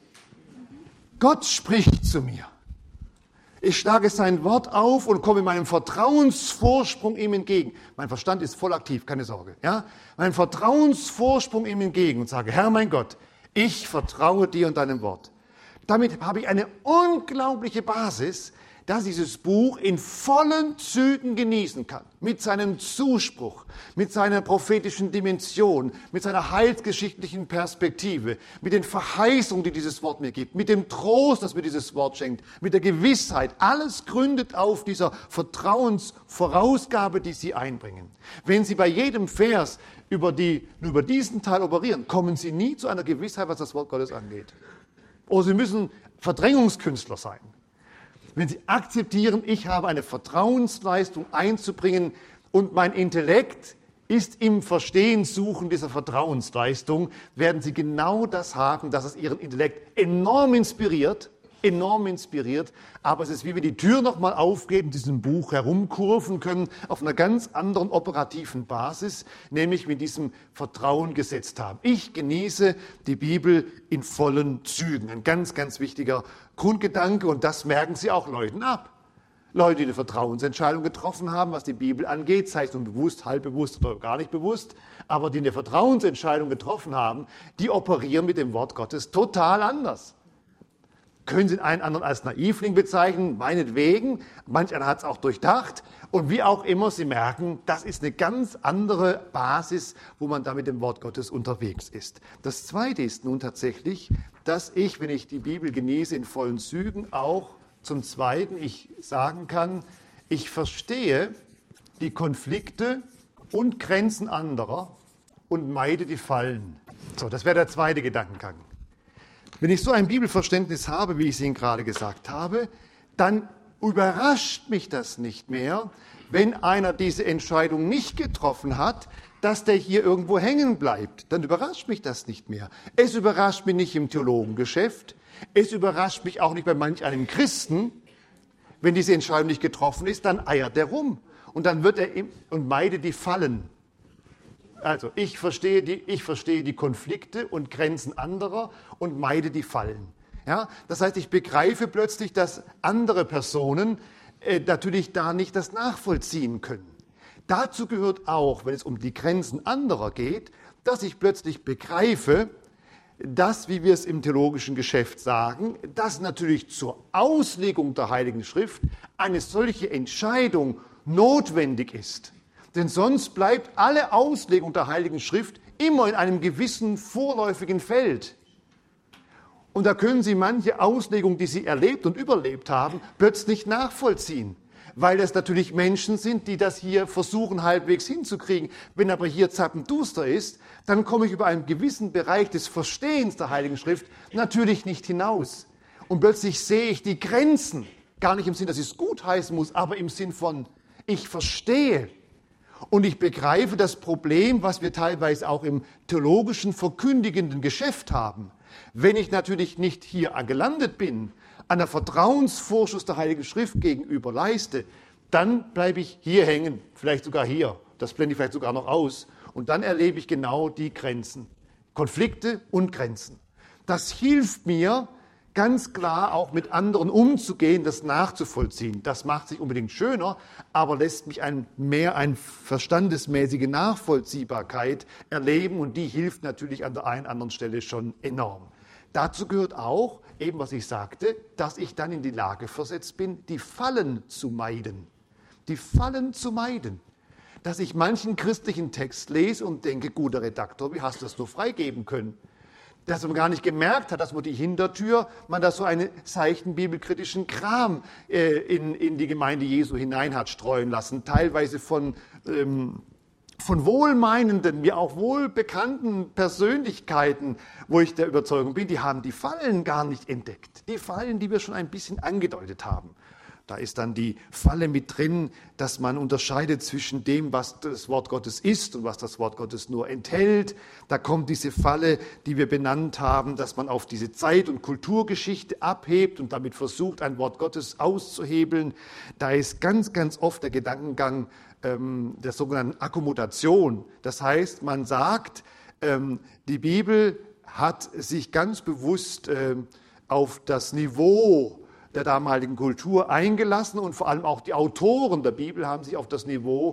Gott spricht zu mir. Ich schlage sein Wort auf und komme meinem Vertrauensvorsprung ihm entgegen. Mein Verstand ist voll aktiv, keine Sorge. Ja? Mein Vertrauensvorsprung ihm entgegen und sage, Herr mein Gott, ich vertraue dir und deinem Wort. Damit habe ich eine unglaubliche Basis, dass ich dieses Buch in vollen Zügen genießen kann. Mit seinem Zuspruch, mit seiner prophetischen Dimension, mit seiner heilsgeschichtlichen Perspektive, mit den Verheißungen, die dieses Wort mir gibt, mit dem Trost, das mir dieses Wort schenkt, mit der Gewissheit. Alles gründet auf dieser Vertrauensvorausgabe, die Sie einbringen. Wenn Sie bei jedem Vers über, die, über diesen Teil operieren, kommen Sie nie zu einer Gewissheit, was das Wort Gottes angeht. Oder Sie müssen Verdrängungskünstler sein. Wenn Sie akzeptieren, ich habe eine Vertrauensleistung einzubringen und mein Intellekt ist im Verstehen suchen dieser Vertrauensleistung, werden Sie genau das haben, dass es Ihren Intellekt enorm inspiriert, enorm inspiriert, aber es ist wie wenn die Tür nochmal aufgeht und diesem Buch herumkurven können auf einer ganz anderen operativen Basis, nämlich mit diesem Vertrauen gesetzt haben. Ich genieße die Bibel in vollen Zügen. Ein ganz, ganz wichtiger Grundgedanke und das merken Sie auch Leuten ab. Leute, die eine Vertrauensentscheidung getroffen haben, was die Bibel angeht, sei es nun bewusst, halb bewusst oder gar nicht bewusst, aber die eine Vertrauensentscheidung getroffen haben, die operieren mit dem Wort Gottes total anders. Können Sie einen anderen als Naivling bezeichnen? Meinetwegen. Manch einer hat es auch durchdacht. Und wie auch immer, Sie merken, das ist eine ganz andere Basis, wo man da mit dem Wort Gottes unterwegs ist. Das Zweite ist nun tatsächlich, dass ich, wenn ich die Bibel genieße in vollen Zügen, auch zum Zweiten ich sagen kann, ich verstehe die Konflikte und Grenzen anderer und meide die Fallen. So, das wäre der zweite Gedankengang. Wenn ich so ein Bibelverständnis habe, wie ich es Ihnen gerade gesagt habe, dann überrascht mich das nicht mehr, wenn einer diese Entscheidung nicht getroffen hat, dass der hier irgendwo hängen bleibt. Dann überrascht mich das nicht mehr. Es überrascht mich nicht im Theologengeschäft. Es überrascht mich auch nicht bei manch einem Christen. Wenn diese Entscheidung nicht getroffen ist, dann eiert er rum. Und dann wird er im, und meidet die Fallen. Also ich verstehe, die, ich verstehe die Konflikte und Grenzen anderer und meide die Fallen. Ja? Das heißt, ich begreife plötzlich, dass andere Personen äh, natürlich da nicht das nachvollziehen können. Dazu gehört auch, wenn es um die Grenzen anderer geht, dass ich plötzlich begreife, dass, wie wir es im theologischen Geschäft sagen, dass natürlich zur Auslegung der Heiligen Schrift eine solche Entscheidung notwendig ist. Denn sonst bleibt alle Auslegung der Heiligen Schrift immer in einem gewissen vorläufigen Feld. Und da können Sie manche Auslegung, die Sie erlebt und überlebt haben, plötzlich nachvollziehen. Weil es natürlich Menschen sind, die das hier versuchen, halbwegs hinzukriegen. Wenn aber hier zappenduster ist, dann komme ich über einen gewissen Bereich des Verstehens der Heiligen Schrift natürlich nicht hinaus. Und plötzlich sehe ich die Grenzen. Gar nicht im Sinn, dass ich es gut heißen muss, aber im Sinn von, ich verstehe. Und ich begreife das Problem, was wir teilweise auch im theologischen verkündigenden Geschäft haben. Wenn ich natürlich nicht hier gelandet bin, einer Vertrauensvorschuss der Heiligen Schrift gegenüber leiste, dann bleibe ich hier hängen, vielleicht sogar hier. Das blende ich vielleicht sogar noch aus. Und dann erlebe ich genau die Grenzen, Konflikte und Grenzen. Das hilft mir, ganz klar auch mit anderen umzugehen, das nachzuvollziehen. Das macht sich unbedingt schöner, aber lässt mich ein, mehr eine verstandesmäßige Nachvollziehbarkeit erleben und die hilft natürlich an der einen oder anderen Stelle schon enorm. Dazu gehört auch, eben was ich sagte, dass ich dann in die Lage versetzt bin, die Fallen zu meiden. Die Fallen zu meiden. Dass ich manchen christlichen Text lese und denke, guter Redaktor, wie hast du das nur freigeben können? Dass man gar nicht gemerkt hat, dass man die Hintertür, man da so einen seichten bibelkritischen Kram äh, in, in die Gemeinde Jesu hinein hat streuen lassen, teilweise von, ähm, von wohlmeinenden, mir auch wohlbekannten Persönlichkeiten, wo ich der Überzeugung bin, die haben die Fallen gar nicht entdeckt. Die Fallen, die wir schon ein bisschen angedeutet haben. Da ist dann die Falle mit drin, dass man unterscheidet zwischen dem, was das Wort Gottes ist und was das Wort Gottes nur enthält. Da kommt diese Falle, die wir benannt haben, dass man auf diese Zeit- und Kulturgeschichte abhebt und damit versucht, ein Wort Gottes auszuhebeln. Da ist ganz, ganz oft der Gedankengang ähm, der sogenannten Akkommodation. Das heißt, man sagt, ähm, die Bibel hat sich ganz bewusst ähm, auf das Niveau der damaligen Kultur eingelassen und vor allem auch die Autoren der Bibel haben sich auf das Niveau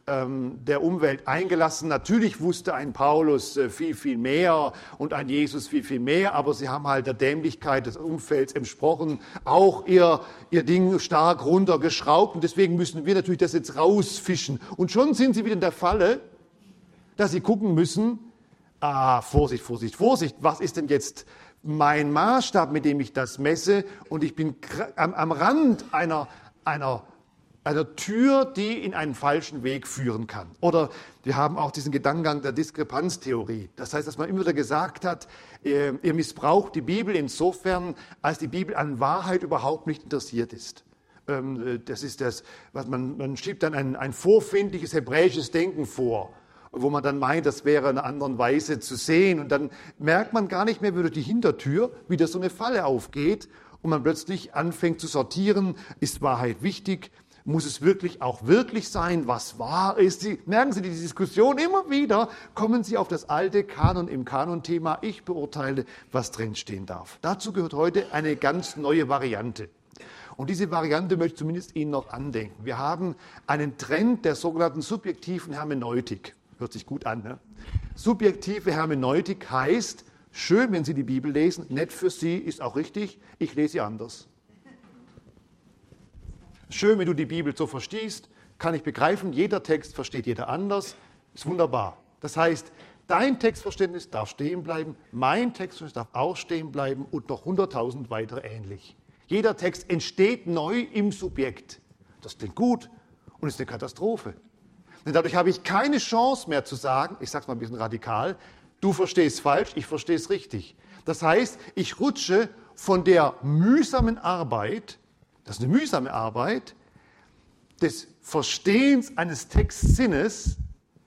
ähm, der Umwelt eingelassen. Natürlich wusste ein Paulus äh, viel, viel mehr und ein Jesus viel, viel mehr, aber sie haben halt der Dämlichkeit des Umfelds entsprochen, auch ihr, ihr Ding stark runtergeschraubt und deswegen müssen wir natürlich das jetzt rausfischen. Und schon sind sie wieder in der Falle, dass sie gucken müssen, ah, Vorsicht, Vorsicht, Vorsicht, was ist denn jetzt mein Maßstab, mit dem ich das messe? Und ich bin am, am Rand einer, einer, einer Tür, die in einen falschen Weg führen kann. Oder wir haben auch diesen Gedankengang der Diskrepanztheorie. Das heißt, dass man immer wieder gesagt hat, ihr, ihr missbraucht die Bibel insofern, als die Bibel an Wahrheit überhaupt nicht interessiert ist. Das ist das, was man, man schiebt dann ein, ein vorfindliches hebräisches Denken vor, wo man dann meint, das wäre in einer anderen Weise zu sehen. Und dann merkt man gar nicht mehr, wie durch die Hintertür wieder so eine Falle aufgeht und man plötzlich anfängt zu sortieren, ist Wahrheit wichtig, muss es wirklich auch wirklich sein, was wahr ist. Sie, merken Sie die Diskussion, immer wieder kommen Sie auf das alte Kanon im Kanon-Thema, ich beurteile, was drinstehen darf. Dazu gehört heute eine ganz neue Variante. Und diese Variante möchte ich zumindest Ihnen noch andenken. Wir haben einen Trend der sogenannten subjektiven Hermeneutik. Hört sich gut an, ne? Subjektive Hermeneutik heißt, schön, wenn Sie die Bibel lesen, nett für Sie, ist auch richtig, ich lese sie anders. Schön, wenn du die Bibel so verstehst, kann ich begreifen, jeder Text versteht jeder anders, ist wunderbar. Das heißt, dein Textverständnis darf stehen bleiben, mein Textverständnis darf auch stehen bleiben und noch hunderttausend weitere ähnlich. Jeder Text entsteht neu im Subjekt. Das klingt gut und ist eine Katastrophe. Denn dadurch habe ich keine Chance mehr zu sagen, ich sage es mal ein bisschen radikal, du verstehst falsch, ich verstehe es richtig. Das heißt, ich rutsche von der mühsamen Arbeit, das ist eine mühsame Arbeit, des Verstehens eines Textsinnes,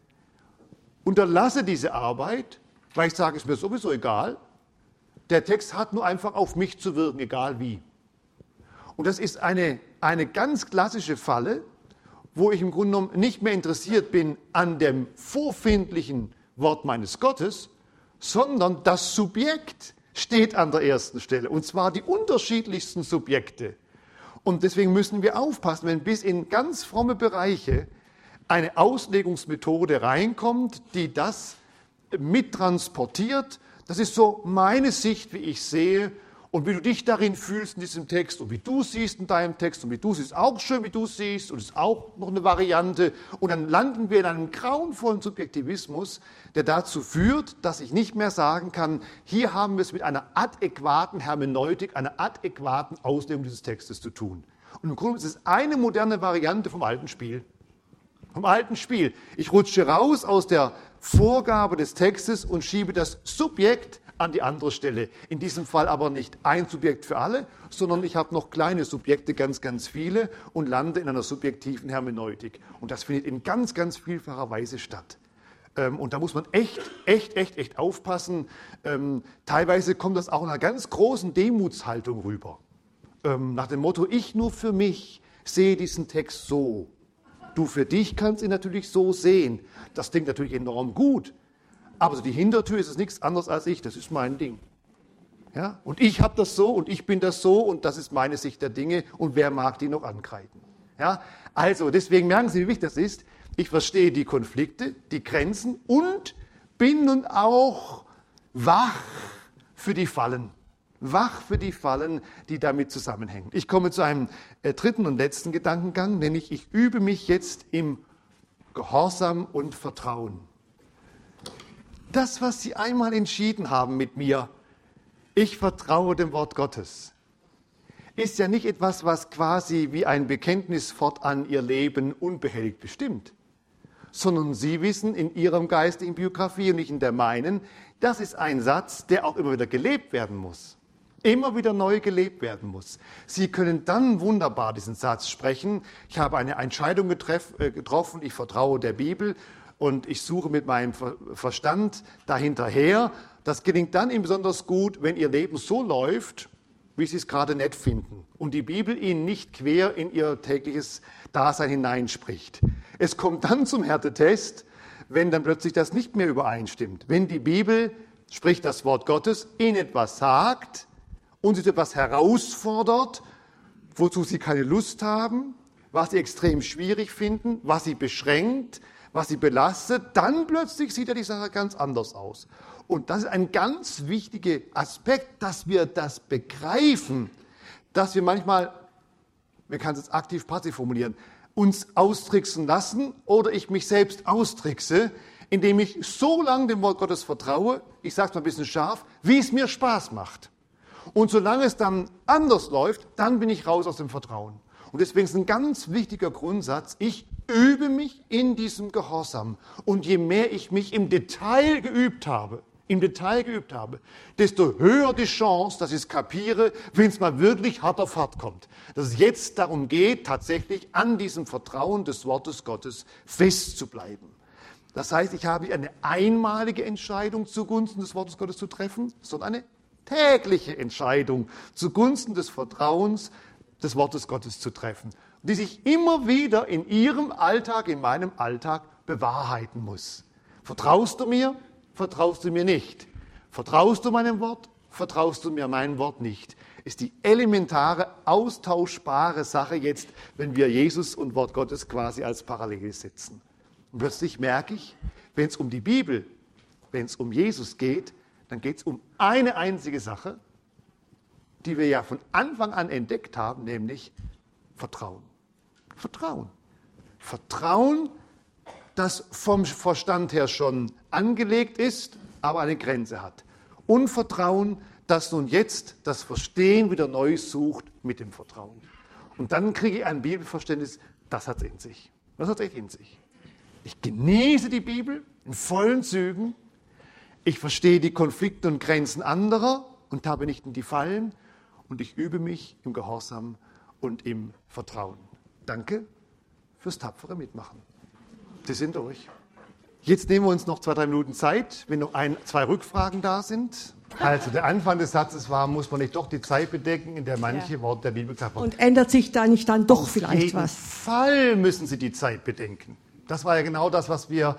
unterlasse diese Arbeit, weil ich sage, es ist mir sowieso egal, der Text hat nur einfach auf mich zu wirken, egal wie. Und das ist eine, eine ganz klassische Falle, wo ich im Grunde genommen nicht mehr interessiert bin an dem vorfindlichen Wort meines Gottes, sondern das Subjekt steht an der ersten Stelle, und zwar die unterschiedlichsten Subjekte. Und deswegen müssen wir aufpassen, wenn bis in ganz fromme Bereiche eine Auslegungsmethode reinkommt, die das mittransportiert. Das ist so meine Sicht, wie ich sehe, und wie du dich darin fühlst in diesem Text und wie du siehst in deinem Text und wie du siehst, auch schön, wie du siehst, und ist auch noch eine Variante. Und dann landen wir in einem grauenvollen Subjektivismus, der dazu führt, dass ich nicht mehr sagen kann, hier haben wir es mit einer adäquaten Hermeneutik, einer adäquaten Auslegung dieses Textes zu tun. Und im Grunde ist es eine moderne Variante vom alten Spiel. Vom alten Spiel. Ich rutsche raus aus der Vorgabe des Textes und schiebe das Subjekt an die andere Stelle. In diesem Fall aber nicht ein Subjekt für alle, sondern ich habe noch kleine Subjekte, ganz, ganz viele, und lande in einer subjektiven Hermeneutik. Und das findet in ganz, ganz vielfacher Weise statt. Und da muss man echt, echt, echt, echt aufpassen. Teilweise kommt das auch in einer ganz großen Demutshaltung rüber. Nach dem Motto, ich nur für mich sehe diesen Text so. Du für dich kannst ihn natürlich so sehen. Das klingt natürlich enorm gut. Aber so die Hintertür ist es nichts anderes als ich, das ist mein Ding. Ja? Und ich habe das so und ich bin das so und das ist meine Sicht der Dinge und wer mag die noch ankreiden? Ja? Also deswegen merken Sie, wie wichtig das ist. Ich verstehe die Konflikte, die Grenzen und bin nun auch wach für die Fallen. Wach für die Fallen, die damit zusammenhängen. Ich komme zu einem äh, dritten und letzten Gedankengang, nämlich ich übe mich jetzt im Gehorsam und Vertrauen. Das, was Sie einmal entschieden haben mit mir, ich vertraue dem Wort Gottes, ist ja nicht etwas, was quasi wie ein Bekenntnis fortan Ihr Leben unbehelligt bestimmt, sondern Sie wissen in Ihrem geistigen Biografie und nicht in der meinen, das ist ein Satz, der auch immer wieder gelebt werden muss. Immer wieder neu gelebt werden muss. Sie können dann wunderbar diesen Satz sprechen. Ich habe eine Entscheidung getreff, äh, getroffen, ich vertraue der Bibel und ich suche mit meinem Verstand dahinterher. Das gelingt dann eben besonders gut, wenn Ihr Leben so läuft, wie Sie es gerade nett finden und die Bibel Ihnen nicht quer in Ihr tägliches Dasein hineinspricht. Es kommt dann zum Härtetest, wenn dann plötzlich das nicht mehr übereinstimmt. Wenn die Bibel, sprich das Wort Gottes, Ihnen etwas sagt und Sie etwas herausfordert, wozu Sie keine Lust haben, was sie extrem schwierig finden, was sie beschränkt, was sie belastet, dann plötzlich sieht ja die Sache ganz anders aus. Und das ist ein ganz wichtiger Aspekt, dass wir das begreifen, dass wir manchmal, wir können es jetzt aktiv-passiv formulieren, uns austricksen lassen oder ich mich selbst austrickse, indem ich so lange dem Wort Gottes vertraue, ich sage es mal ein bisschen scharf, wie es mir Spaß macht. Und solange es dann anders läuft, dann bin ich raus aus dem Vertrauen. Und deswegen ist ein ganz wichtiger Grundsatz, ich übe mich in diesem Gehorsam. Und je mehr ich mich im Detail geübt habe, im Detail geübt habe, desto höher die Chance, dass ich es kapiere, wenn es mal wirklich hart auf hart kommt. Dass es jetzt darum geht, tatsächlich an diesem Vertrauen des Wortes Gottes festzubleiben. Das heißt, ich habe nicht eine einmalige Entscheidung zugunsten des Wortes Gottes zu treffen, sondern eine tägliche Entscheidung zugunsten des Vertrauens des Wortes Gottes zu treffen, die sich immer wieder in Ihrem Alltag, in meinem Alltag bewahrheiten muss. Vertraust du mir? Vertraust du mir nicht? Vertraust du meinem Wort? Vertraust du mir mein Wort nicht? Ist die elementare, austauschbare Sache jetzt, wenn wir Jesus und Wort Gottes quasi als Parallel setzen. Und plötzlich merke ich, wenn es um die Bibel, wenn es um Jesus geht, dann geht es um eine einzige Sache, die wir ja von Anfang an entdeckt haben, nämlich Vertrauen. Vertrauen. Vertrauen, das vom Verstand her schon angelegt ist, aber eine Grenze hat. Und Vertrauen, das nun jetzt das Verstehen wieder neu sucht mit dem Vertrauen. Und dann kriege ich ein Bibelverständnis, das hat es in sich. Das hat es echt in sich. Ich genieße die Bibel in vollen Zügen. Ich verstehe die Konflikte und Grenzen anderer und tappe nicht in die Fallen. Und ich übe mich im Gehorsam und im Vertrauen. Danke fürs tapfere Mitmachen. Sie sind durch. Jetzt nehmen wir uns noch zwei, drei Minuten Zeit, wenn noch ein, zwei Rückfragen da sind. Also der Anfang des Satzes war, muss man nicht doch die Zeit bedenken, in der manche ja. Worte der Bibel gesagt werden. Und ändert sich da nicht dann doch Auf vielleicht was? Auf jeden Fall müssen Sie die Zeit bedenken. Das war ja genau das, was wir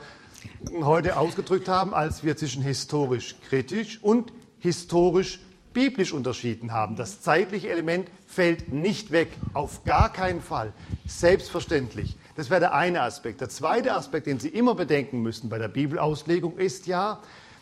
heute ausgedrückt haben, als wir zwischen historisch kritisch und historisch biblisch unterschieden haben. Das zeitliche Element fällt nicht weg, auf gar keinen Fall. Selbstverständlich. Das wäre der eine Aspekt. Der zweite Aspekt, den Sie immer bedenken müssen bei der Bibelauslegung, ist ja,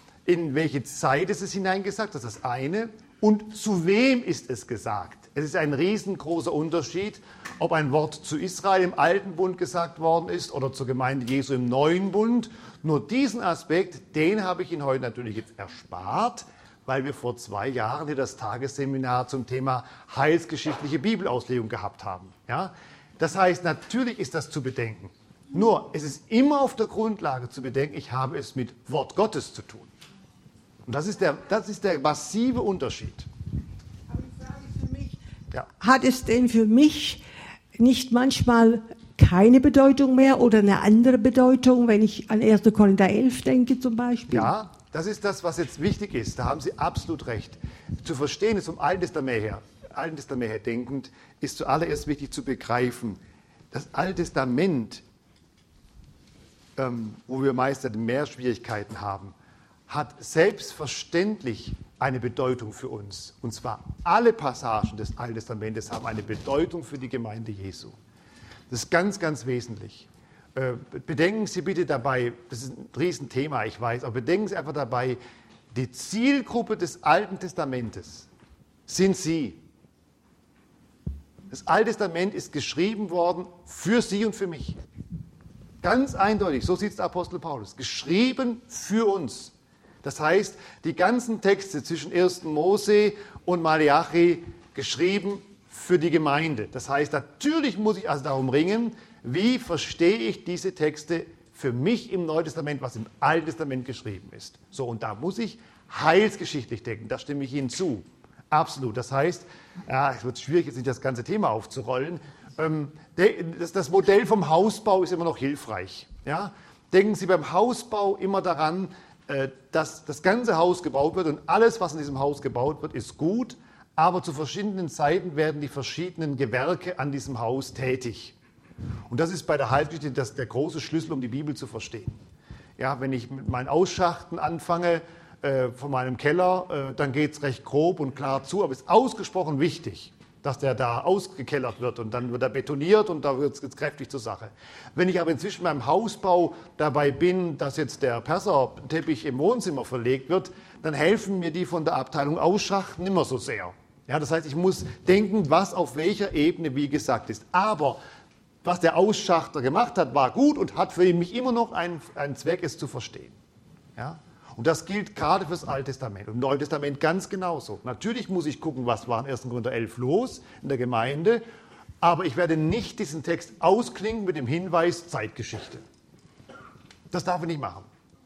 in welche Zeit ist es hineingesagt, das ist das eine, und zu wem ist es gesagt. Es ist ein riesengroßer Unterschied, ob ein Wort zu Israel im Alten Bund gesagt worden ist oder zur Gemeinde Jesu im Neuen Bund. Nur diesen Aspekt, den habe ich Ihnen heute natürlich jetzt erspart, weil wir vor zwei Jahren hier das Tagesseminar zum Thema heilsgeschichtliche Bibelauslegung gehabt haben. Ja? Das heißt, natürlich ist das zu bedenken. Nur, es ist immer auf der Grundlage zu bedenken, ich habe es mit Wort Gottes zu tun. Und das ist der, das ist der massive Unterschied. Aber die Frage für mich, ja. Hat es denn für mich nicht manchmal keine Bedeutung mehr oder eine andere Bedeutung, wenn ich an erster Korinther elf denke zum Beispiel? Ja, das ist das, was jetzt wichtig ist. Da haben Sie absolut recht. Zu verstehen ist vom Alten Testament her, Alten Testament her denkend, ist zuallererst wichtig zu begreifen, das Alte Testament, ähm, wo wir meist mehr Schwierigkeiten haben, hat selbstverständlich eine Bedeutung für uns. Und zwar alle Passagen des Alten Testamentes haben eine Bedeutung für die Gemeinde Jesu. Das ist ganz, ganz wesentlich. Äh, bedenken Sie bitte dabei, das ist ein Riesenthema, ich weiß, aber bedenken Sie einfach dabei, die Zielgruppe des Alten Testamentes sind Sie. Das Alte Testament ist geschrieben worden für Sie und für mich. Ganz eindeutig, so sieht es der Apostel Paulus, geschrieben für uns. Das heißt, die ganzen Texte zwischen ersten Mose und Maleachi geschrieben für die Gemeinde. Das heißt, natürlich muss ich also darum ringen, wie verstehe ich diese Texte für mich im Neuen Testament, was im Alten Testament geschrieben ist. So, und da muss ich heilsgeschichtlich denken, da stimme ich Ihnen zu. Absolut. Das heißt, ja, es wird schwierig, jetzt nicht das ganze Thema aufzurollen. Ähm, das, das Modell vom Hausbau ist immer noch hilfreich. Ja? Denken Sie beim Hausbau immer daran, dass das ganze Haus gebaut wird und alles, was in diesem Haus gebaut wird, ist gut, aber zu verschiedenen Zeiten werden die verschiedenen Gewerke an diesem Haus tätig. Und das ist bei der Heilsgeschichte das, der große Schlüssel, um die Bibel zu verstehen. Ja, wenn ich mit meinen Ausschachten anfange äh, von meinem Keller, äh, dann geht es recht grob und klar zu, aber es ist ausgesprochen wichtig. dass der da ausgekellert wird und dann wird er betoniert und da wird es kräftig zur Sache. Wenn ich aber inzwischen beim Hausbau dabei bin, dass jetzt der Perserteppich im Wohnzimmer verlegt wird, dann helfen mir die von der Abteilung Ausschachten nicht mehr so sehr. Ja, das heißt, ich muss denken, was auf welcher Ebene wie gesagt ist. Aber was der Ausschachter gemacht hat, war gut und hat für mich immer noch einen, einen Zweck, es zu verstehen. Ja? Und das gilt gerade fürs Alte Testament und im Neuen Testament ganz genauso. Natürlich muss ich gucken, was war in ersten Korinther elf los in der Gemeinde, aber ich werde nicht diesen Text ausklingen mit dem Hinweis Zeitgeschichte. Das darf ich nicht machen.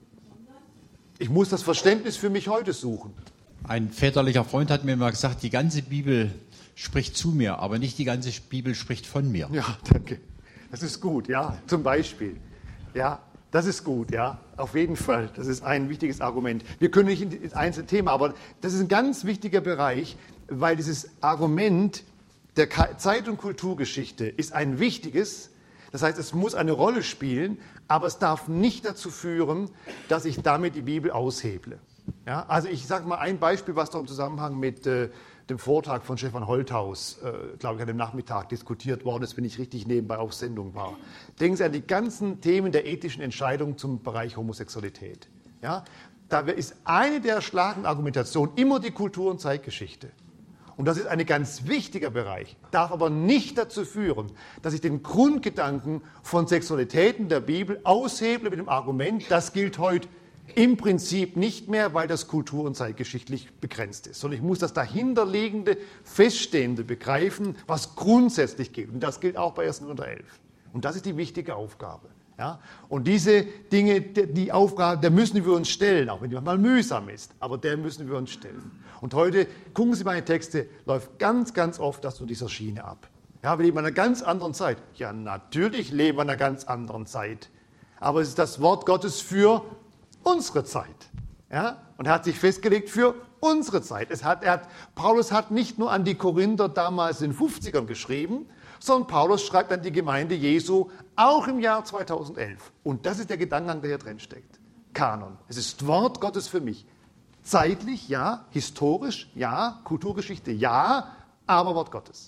Ich muss das Verständnis für mich heute suchen. Ein väterlicher Freund hat mir mal gesagt, die ganze Bibel spricht zu mir, aber nicht die ganze Bibel spricht von mir. Ja, danke. Das ist gut, ja, zum Beispiel. Ja, das ist gut, ja, auf jeden Fall. Das ist ein wichtiges Argument. Wir können nicht ins einzelne Thema, aber das ist ein ganz wichtiger Bereich, weil dieses Argument der Zeit- und Kulturgeschichte ist ein wichtiges. Das heißt, es muss eine Rolle spielen, aber es darf nicht dazu führen, dass ich damit die Bibel ausheble. Ja, also ich sage mal ein Beispiel, was da im Zusammenhang mit äh, dem Vortrag von Stefan Holthaus, äh, glaube ich, an dem Nachmittag diskutiert worden ist, wenn ich richtig nebenbei auf Sendung war. Denken Sie an die ganzen Themen der ethischen Entscheidungen zum Bereich Homosexualität. Ja, da ist eine der schlagenden Argumentationen immer die Kultur- und Zeitgeschichte. Und das ist ein ganz wichtiger Bereich, darf aber nicht dazu führen, dass ich den Grundgedanken von Sexualität in der Bibel ausheble mit dem Argument, das gilt heute im Prinzip nicht mehr, weil das kultur- und zeitgeschichtlich begrenzt ist, sondern ich muss das dahinterliegende, feststehende begreifen, was grundsätzlich gilt. Und das gilt auch bei ersten Korinther elf. Und das ist die wichtige Aufgabe. Ja? Und diese Dinge, die Aufgabe, der müssen wir uns stellen, auch wenn die manchmal mühsam ist, aber der müssen wir uns stellen. Und heute, gucken Sie meine Texte, läuft ganz, ganz oft das zu dieser Schiene ab. Ja, wir leben in einer ganz anderen Zeit. Ja, natürlich leben wir in einer ganz anderen Zeit. Aber es ist das Wort Gottes für unsere Zeit. Ja? Und er hat sich festgelegt für unsere Zeit. Es hat, er hat, Paulus hat nicht nur an die Korinther damals in den fünfzigern geschrieben, sondern Paulus schreibt an die Gemeinde Jesu auch im Jahr zweitausendelf. Und das ist der Gedankengang, der hier drin steckt. Kanon. Es ist Wort Gottes für mich. Zeitlich, ja. Historisch, ja. Kulturgeschichte, ja. Aber Wort Gottes.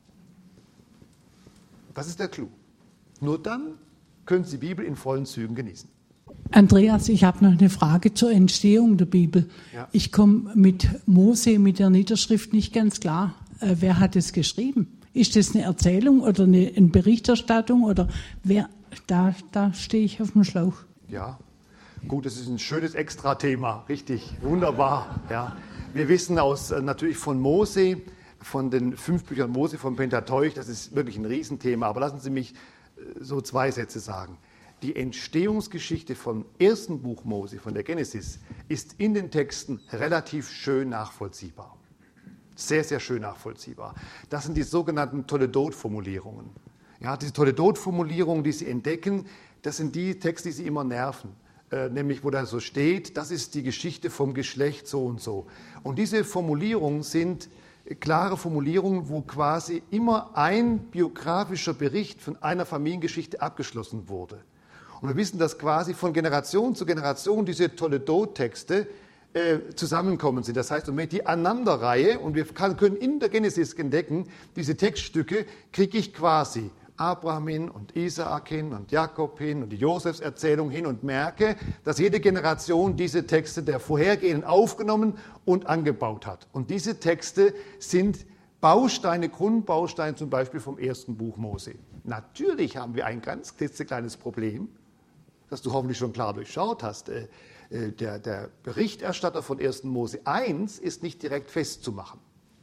Das ist der Clou. Nur dann können Sie die Bibel in vollen Zügen genießen. Andreas, ich habe noch eine Frage zur Entstehung der Bibel. Ja. Ich komme mit Mose, mit der Niederschrift nicht ganz klar. Äh, wer hat es geschrieben? Ist das eine Erzählung oder eine, eine Berichterstattung? Oder wer? Da, da stehe ich auf dem Schlauch. Ja, gut, das ist ein schönes Extra-Thema. Richtig, wunderbar. Ja. Wir wissen aus, äh, natürlich von Mose, von den fünf Büchern Mose, vom Pentateuch, das ist wirklich ein Riesenthema. Aber lassen Sie mich äh, so zwei Sätze sagen. Die Entstehungsgeschichte vom ersten Buch Mose, von der Genesis, ist in den Texten relativ schön nachvollziehbar. Sehr, sehr schön nachvollziehbar. Das sind die sogenannten Toledot-Formulierungen. Ja, diese Toledot-Formulierungen, die Sie entdecken, das sind die Texte, die Sie immer nerven. Äh, nämlich, wo da so steht, das ist die Geschichte vom Geschlecht so und so. Und diese Formulierungen sind klare Formulierungen, wo quasi immer ein biografischer Bericht von einer Familiengeschichte abgeschlossen wurde. Und wir wissen, dass quasi von Generation zu Generation diese Toledot-Texte äh, zusammenkommen sind. Das heißt, und mit die Aneinanderreihe, und wir kann, können in der Genesis entdecken, diese Textstücke kriege ich quasi Abraham hin und Isaak hin und Jakob hin und die Josefserzählung hin und merke, dass jede Generation diese Texte der vorhergehenden aufgenommen und angebaut hat. Und diese Texte sind Bausteine, Grundbausteine zum Beispiel vom ersten Buch Mose. Natürlich haben wir ein ganz klitzekleines Problem, das du hoffentlich schon klar durchschaut hast. Der, der Berichterstatter von ersten Mose eins ist nicht direkt festzumachen.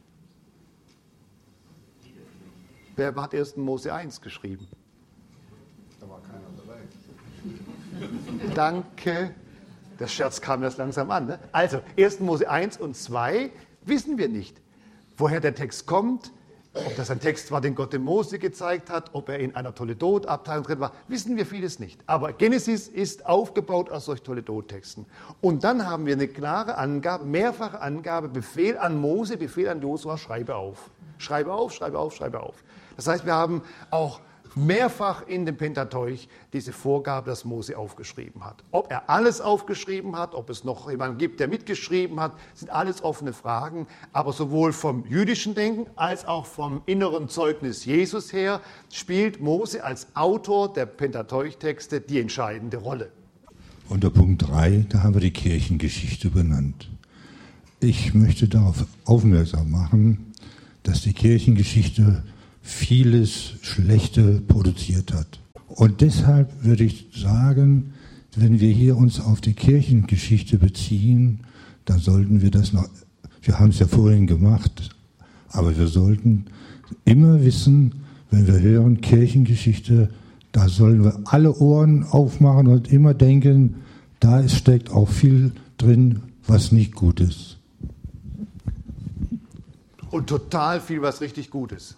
Wer hat ersten Mose eins geschrieben? Da war keiner dabei. Danke. Der Scherz kam erst langsam an. Ne? Also, ersten Mose eins und zwei wissen wir nicht. Woher der Text kommt, ob das ein Text war, den Gott dem Mose gezeigt hat, ob er in einer Toledot-Abteilung drin war, wissen wir vieles nicht. Aber Genesis ist aufgebaut aus solchen Toledot-Texten. Und dann haben wir eine klare Angabe, mehrfache Angabe, Befehl an Mose, Befehl an Josua, schreibe auf. Schreibe auf, schreibe auf, schreibe auf. Das heißt, wir haben auch mehrfach in dem Pentateuch diese Vorgabe, dass Mose aufgeschrieben hat. Ob er alles aufgeschrieben hat, ob es noch jemanden gibt, der mitgeschrieben hat, sind alles offene Fragen. Aber sowohl vom jüdischen Denken als auch vom inneren Zeugnis Jesus her spielt Mose als Autor der Pentateuch-Texte die entscheidende Rolle. Unter Punkt drei, da haben wir die Kirchengeschichte benannt. Ich möchte darauf aufmerksam machen, dass die Kirchengeschichte vieles Schlechte produziert hat. Und deshalb würde ich sagen, wenn wir hier uns auf die Kirchengeschichte beziehen, dann sollten wir das noch, wir haben es ja vorhin gemacht, aber wir sollten immer wissen, wenn wir hören Kirchengeschichte, da sollen wir alle Ohren aufmachen und immer denken, da steckt auch viel drin, was nicht gut ist. Und total viel, was richtig gut ist.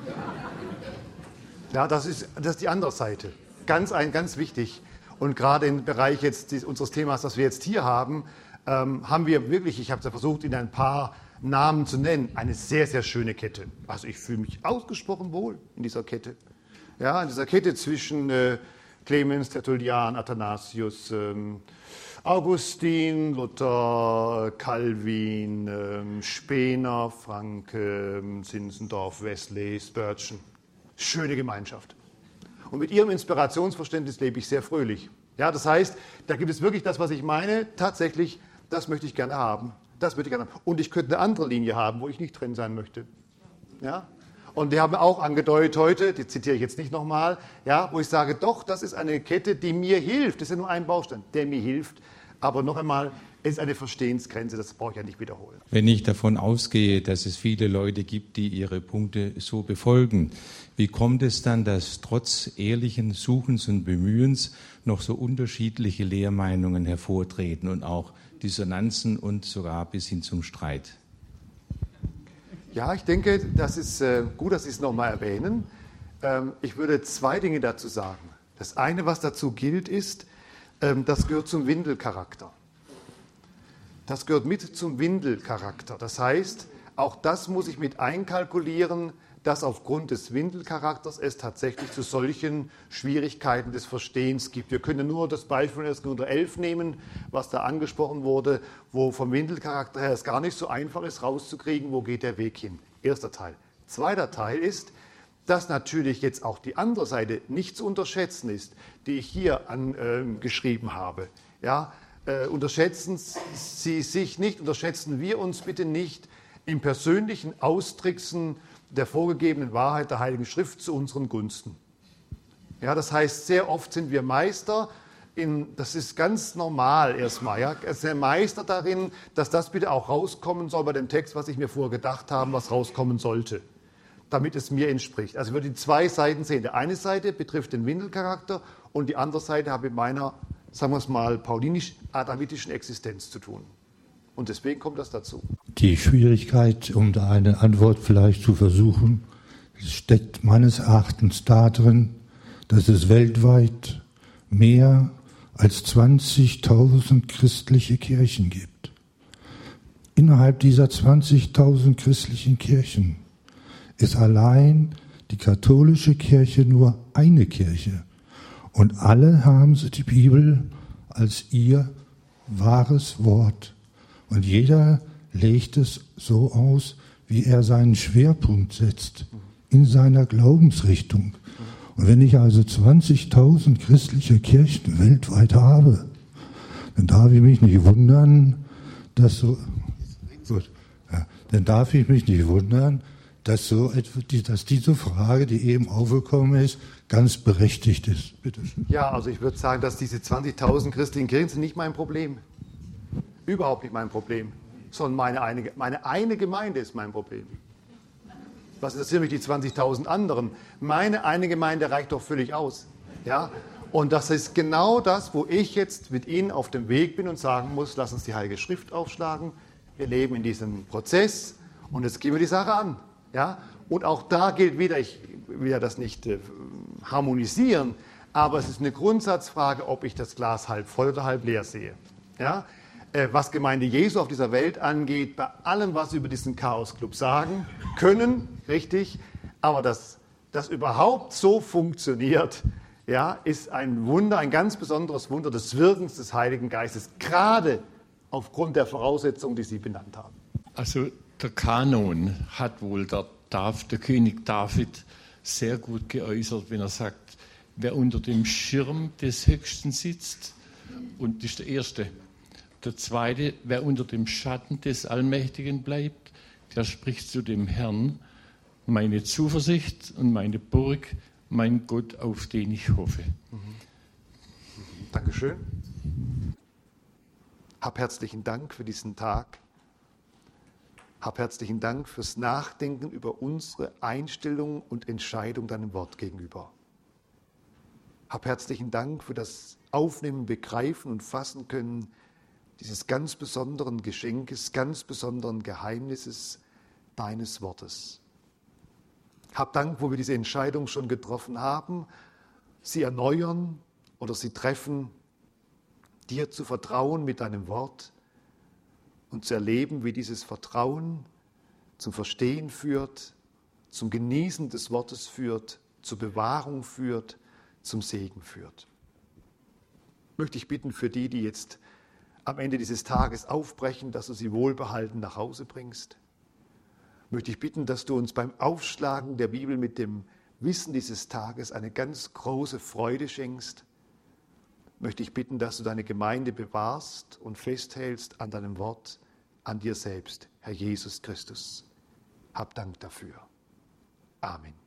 Ja, das ist, das ist die andere Seite. Ganz, ein, ganz wichtig. Und gerade im Bereich jetzt des, unseres Themas, das wir jetzt hier haben, ähm, haben wir wirklich, ich habe es ja versucht, in ein paar Namen zu nennen, eine sehr, sehr schöne Kette. Also ich fühle mich ausgesprochen wohl in dieser Kette. Ja, in dieser Kette zwischen äh, Clemens, Tertullian, Athanasius, ähm, Augustin, Luther, Calvin, ähm, Spener, Franke, ähm, Zinzendorf, Wesley, Spurgeon. Schöne Gemeinschaft. Und mit ihrem Inspirationsverständnis lebe ich sehr fröhlich. Ja, das heißt, da gibt es wirklich das, was ich meine, tatsächlich, das möchte ich gerne haben. Das möchte ich gerne haben. Und ich könnte eine andere Linie haben, wo ich nicht drin sein möchte. Ja? Und die haben auch angedeutet heute, die zitiere ich jetzt nicht nochmal, ja, wo ich sage, doch, das ist eine Kette, die mir hilft. Das ist ja nur ein Baustein, der mir hilft. Aber noch einmal, es ist eine Verstehensgrenze, das brauche ich ja nicht wiederholen. Wenn ich davon ausgehe, dass es viele Leute gibt, die ihre Punkte so befolgen, wie kommt es dann, dass trotz ehrlichen Suchens und Bemühens noch so unterschiedliche Lehrmeinungen hervortreten und auch Dissonanzen und sogar bis hin zum Streit? Ja, ich denke, das ist äh, gut, dass Sie es nochmal erwähnen. Ähm, ich würde zwei Dinge dazu sagen. Das eine, was dazu gilt, ist, ähm, das gehört zum Windelcharakter. Das gehört mit zum Windelcharakter. Das heißt, auch das muss ich mit einkalkulieren, dass aufgrund des Windelcharakters es tatsächlich zu solchen Schwierigkeiten des Verstehens gibt. Wir können nur das Beispiel von ersten Korinther elf nehmen, was da angesprochen wurde, wo vom Windelcharakter her es gar nicht so einfach ist, rauszukriegen, wo geht der Weg hin. Erster Teil. Zweiter Teil ist, dass natürlich jetzt auch die andere Seite nicht zu unterschätzen ist, die ich hier angeschrieben äh, habe. Ja, äh, unterschätzen Sie sich nicht, unterschätzen wir uns bitte nicht im persönlichen Austricksen der vorgegebenen Wahrheit der Heiligen Schrift zu unseren Gunsten. Ja, das heißt, sehr oft sind wir Meister, in, das ist ganz normal erstmal, ja, sehr Meister darin, dass das bitte auch rauskommen soll bei dem Text, was ich mir vorher gedacht habe, was rauskommen sollte, damit es mir entspricht. Also ich würde die zwei Seiten sehen. Die eine Seite betrifft den Windelcharakter und die andere Seite habe mit meiner, sagen wir es mal, paulinisch-adavitischen Existenz zu tun. Und deswegen kommt das dazu. Die Schwierigkeit, um da eine Antwort vielleicht zu versuchen, steckt meines Erachtens darin, dass es weltweit mehr als zwanzigtausend christliche Kirchen gibt. Innerhalb dieser zwanzigtausend christlichen Kirchen ist allein die katholische Kirche nur eine Kirche. Und alle haben sie die Bibel als ihr wahres Wort. Und jeder legt es so aus, wie er seinen Schwerpunkt setzt in seiner Glaubensrichtung. Und wenn ich also zwanzigtausend christliche Kirchen weltweit habe, dann darf ich mich nicht wundern, dass so, gut, ja, dann darf ich mich nicht wundern, dass so dass diese Frage, die eben aufgekommen ist, ganz berechtigt ist. Bitte schön. Ja, also ich würde sagen, dass diese zwanzigtausend christlichen Kirchen sind nicht mein Problem. Überhaupt nicht mein Problem, sondern meine eine, meine eine Gemeinde ist mein Problem. Was interessieren mich die zwanzigtausend anderen? Meine eine Gemeinde reicht doch völlig aus. Ja? Und das ist genau das, wo ich jetzt mit Ihnen auf dem Weg bin und sagen muss, lass uns die Heilige Schrift aufschlagen. Wir leben in diesem Prozess und jetzt gehen wir die Sache an. Ja? Und auch da gilt wieder, ich will ja das nicht äh, harmonisieren, aber es ist eine Grundsatzfrage, ob ich das Glas halb voll oder halb leer sehe. Ja? Was Gemeinde Jesu auf dieser Welt angeht, bei allem, was wir über diesen Chaos-Club sagen können, richtig, aber das das überhaupt so funktioniert, ja, ist ein Wunder, ein ganz besonderes Wunder des Wirkens des Heiligen Geistes, gerade aufgrund der Voraussetzungen, die Sie benannt haben. Also der Kanon hat wohl der, Dav, der König David sehr gut geäußert, wenn er sagt, wer unter dem Schirm des Höchsten sitzt, und das ist der Erste. Der Zweite, wer unter dem Schatten des Allmächtigen bleibt, der spricht zu dem Herrn, meine Zuversicht und meine Burg, mein Gott, auf den ich hoffe. Mhm. Dankeschön. Hab herzlichen Dank für diesen Tag. Hab herzlichen Dank fürs Nachdenken über unsere Einstellung und Entscheidung deinem Wort gegenüber. Hab herzlichen Dank für das Aufnehmen, Begreifen und Fassen können dieses ganz besonderen Geschenkes, ganz besonderen Geheimnisses deines Wortes. Hab Dank, wo wir diese Entscheidung schon getroffen haben, sie erneuern oder sie treffen, dir zu vertrauen mit deinem Wort und zu erleben, wie dieses Vertrauen zum Verstehen führt, zum Genießen des Wortes führt, zur Bewahrung führt, zum Segen führt. Möchte ich bitten für die, die jetzt am Ende dieses Tages aufbrechen, dass du sie wohlbehalten nach Hause bringst. Möchte ich bitten, dass du uns beim Aufschlagen der Bibel mit dem Wissen dieses Tages eine ganz große Freude schenkst. Möchte ich bitten, dass du deine Gemeinde bewahrst und festhältst an deinem Wort, an dir selbst, Herr Jesus Christus. Hab Dank dafür. Amen.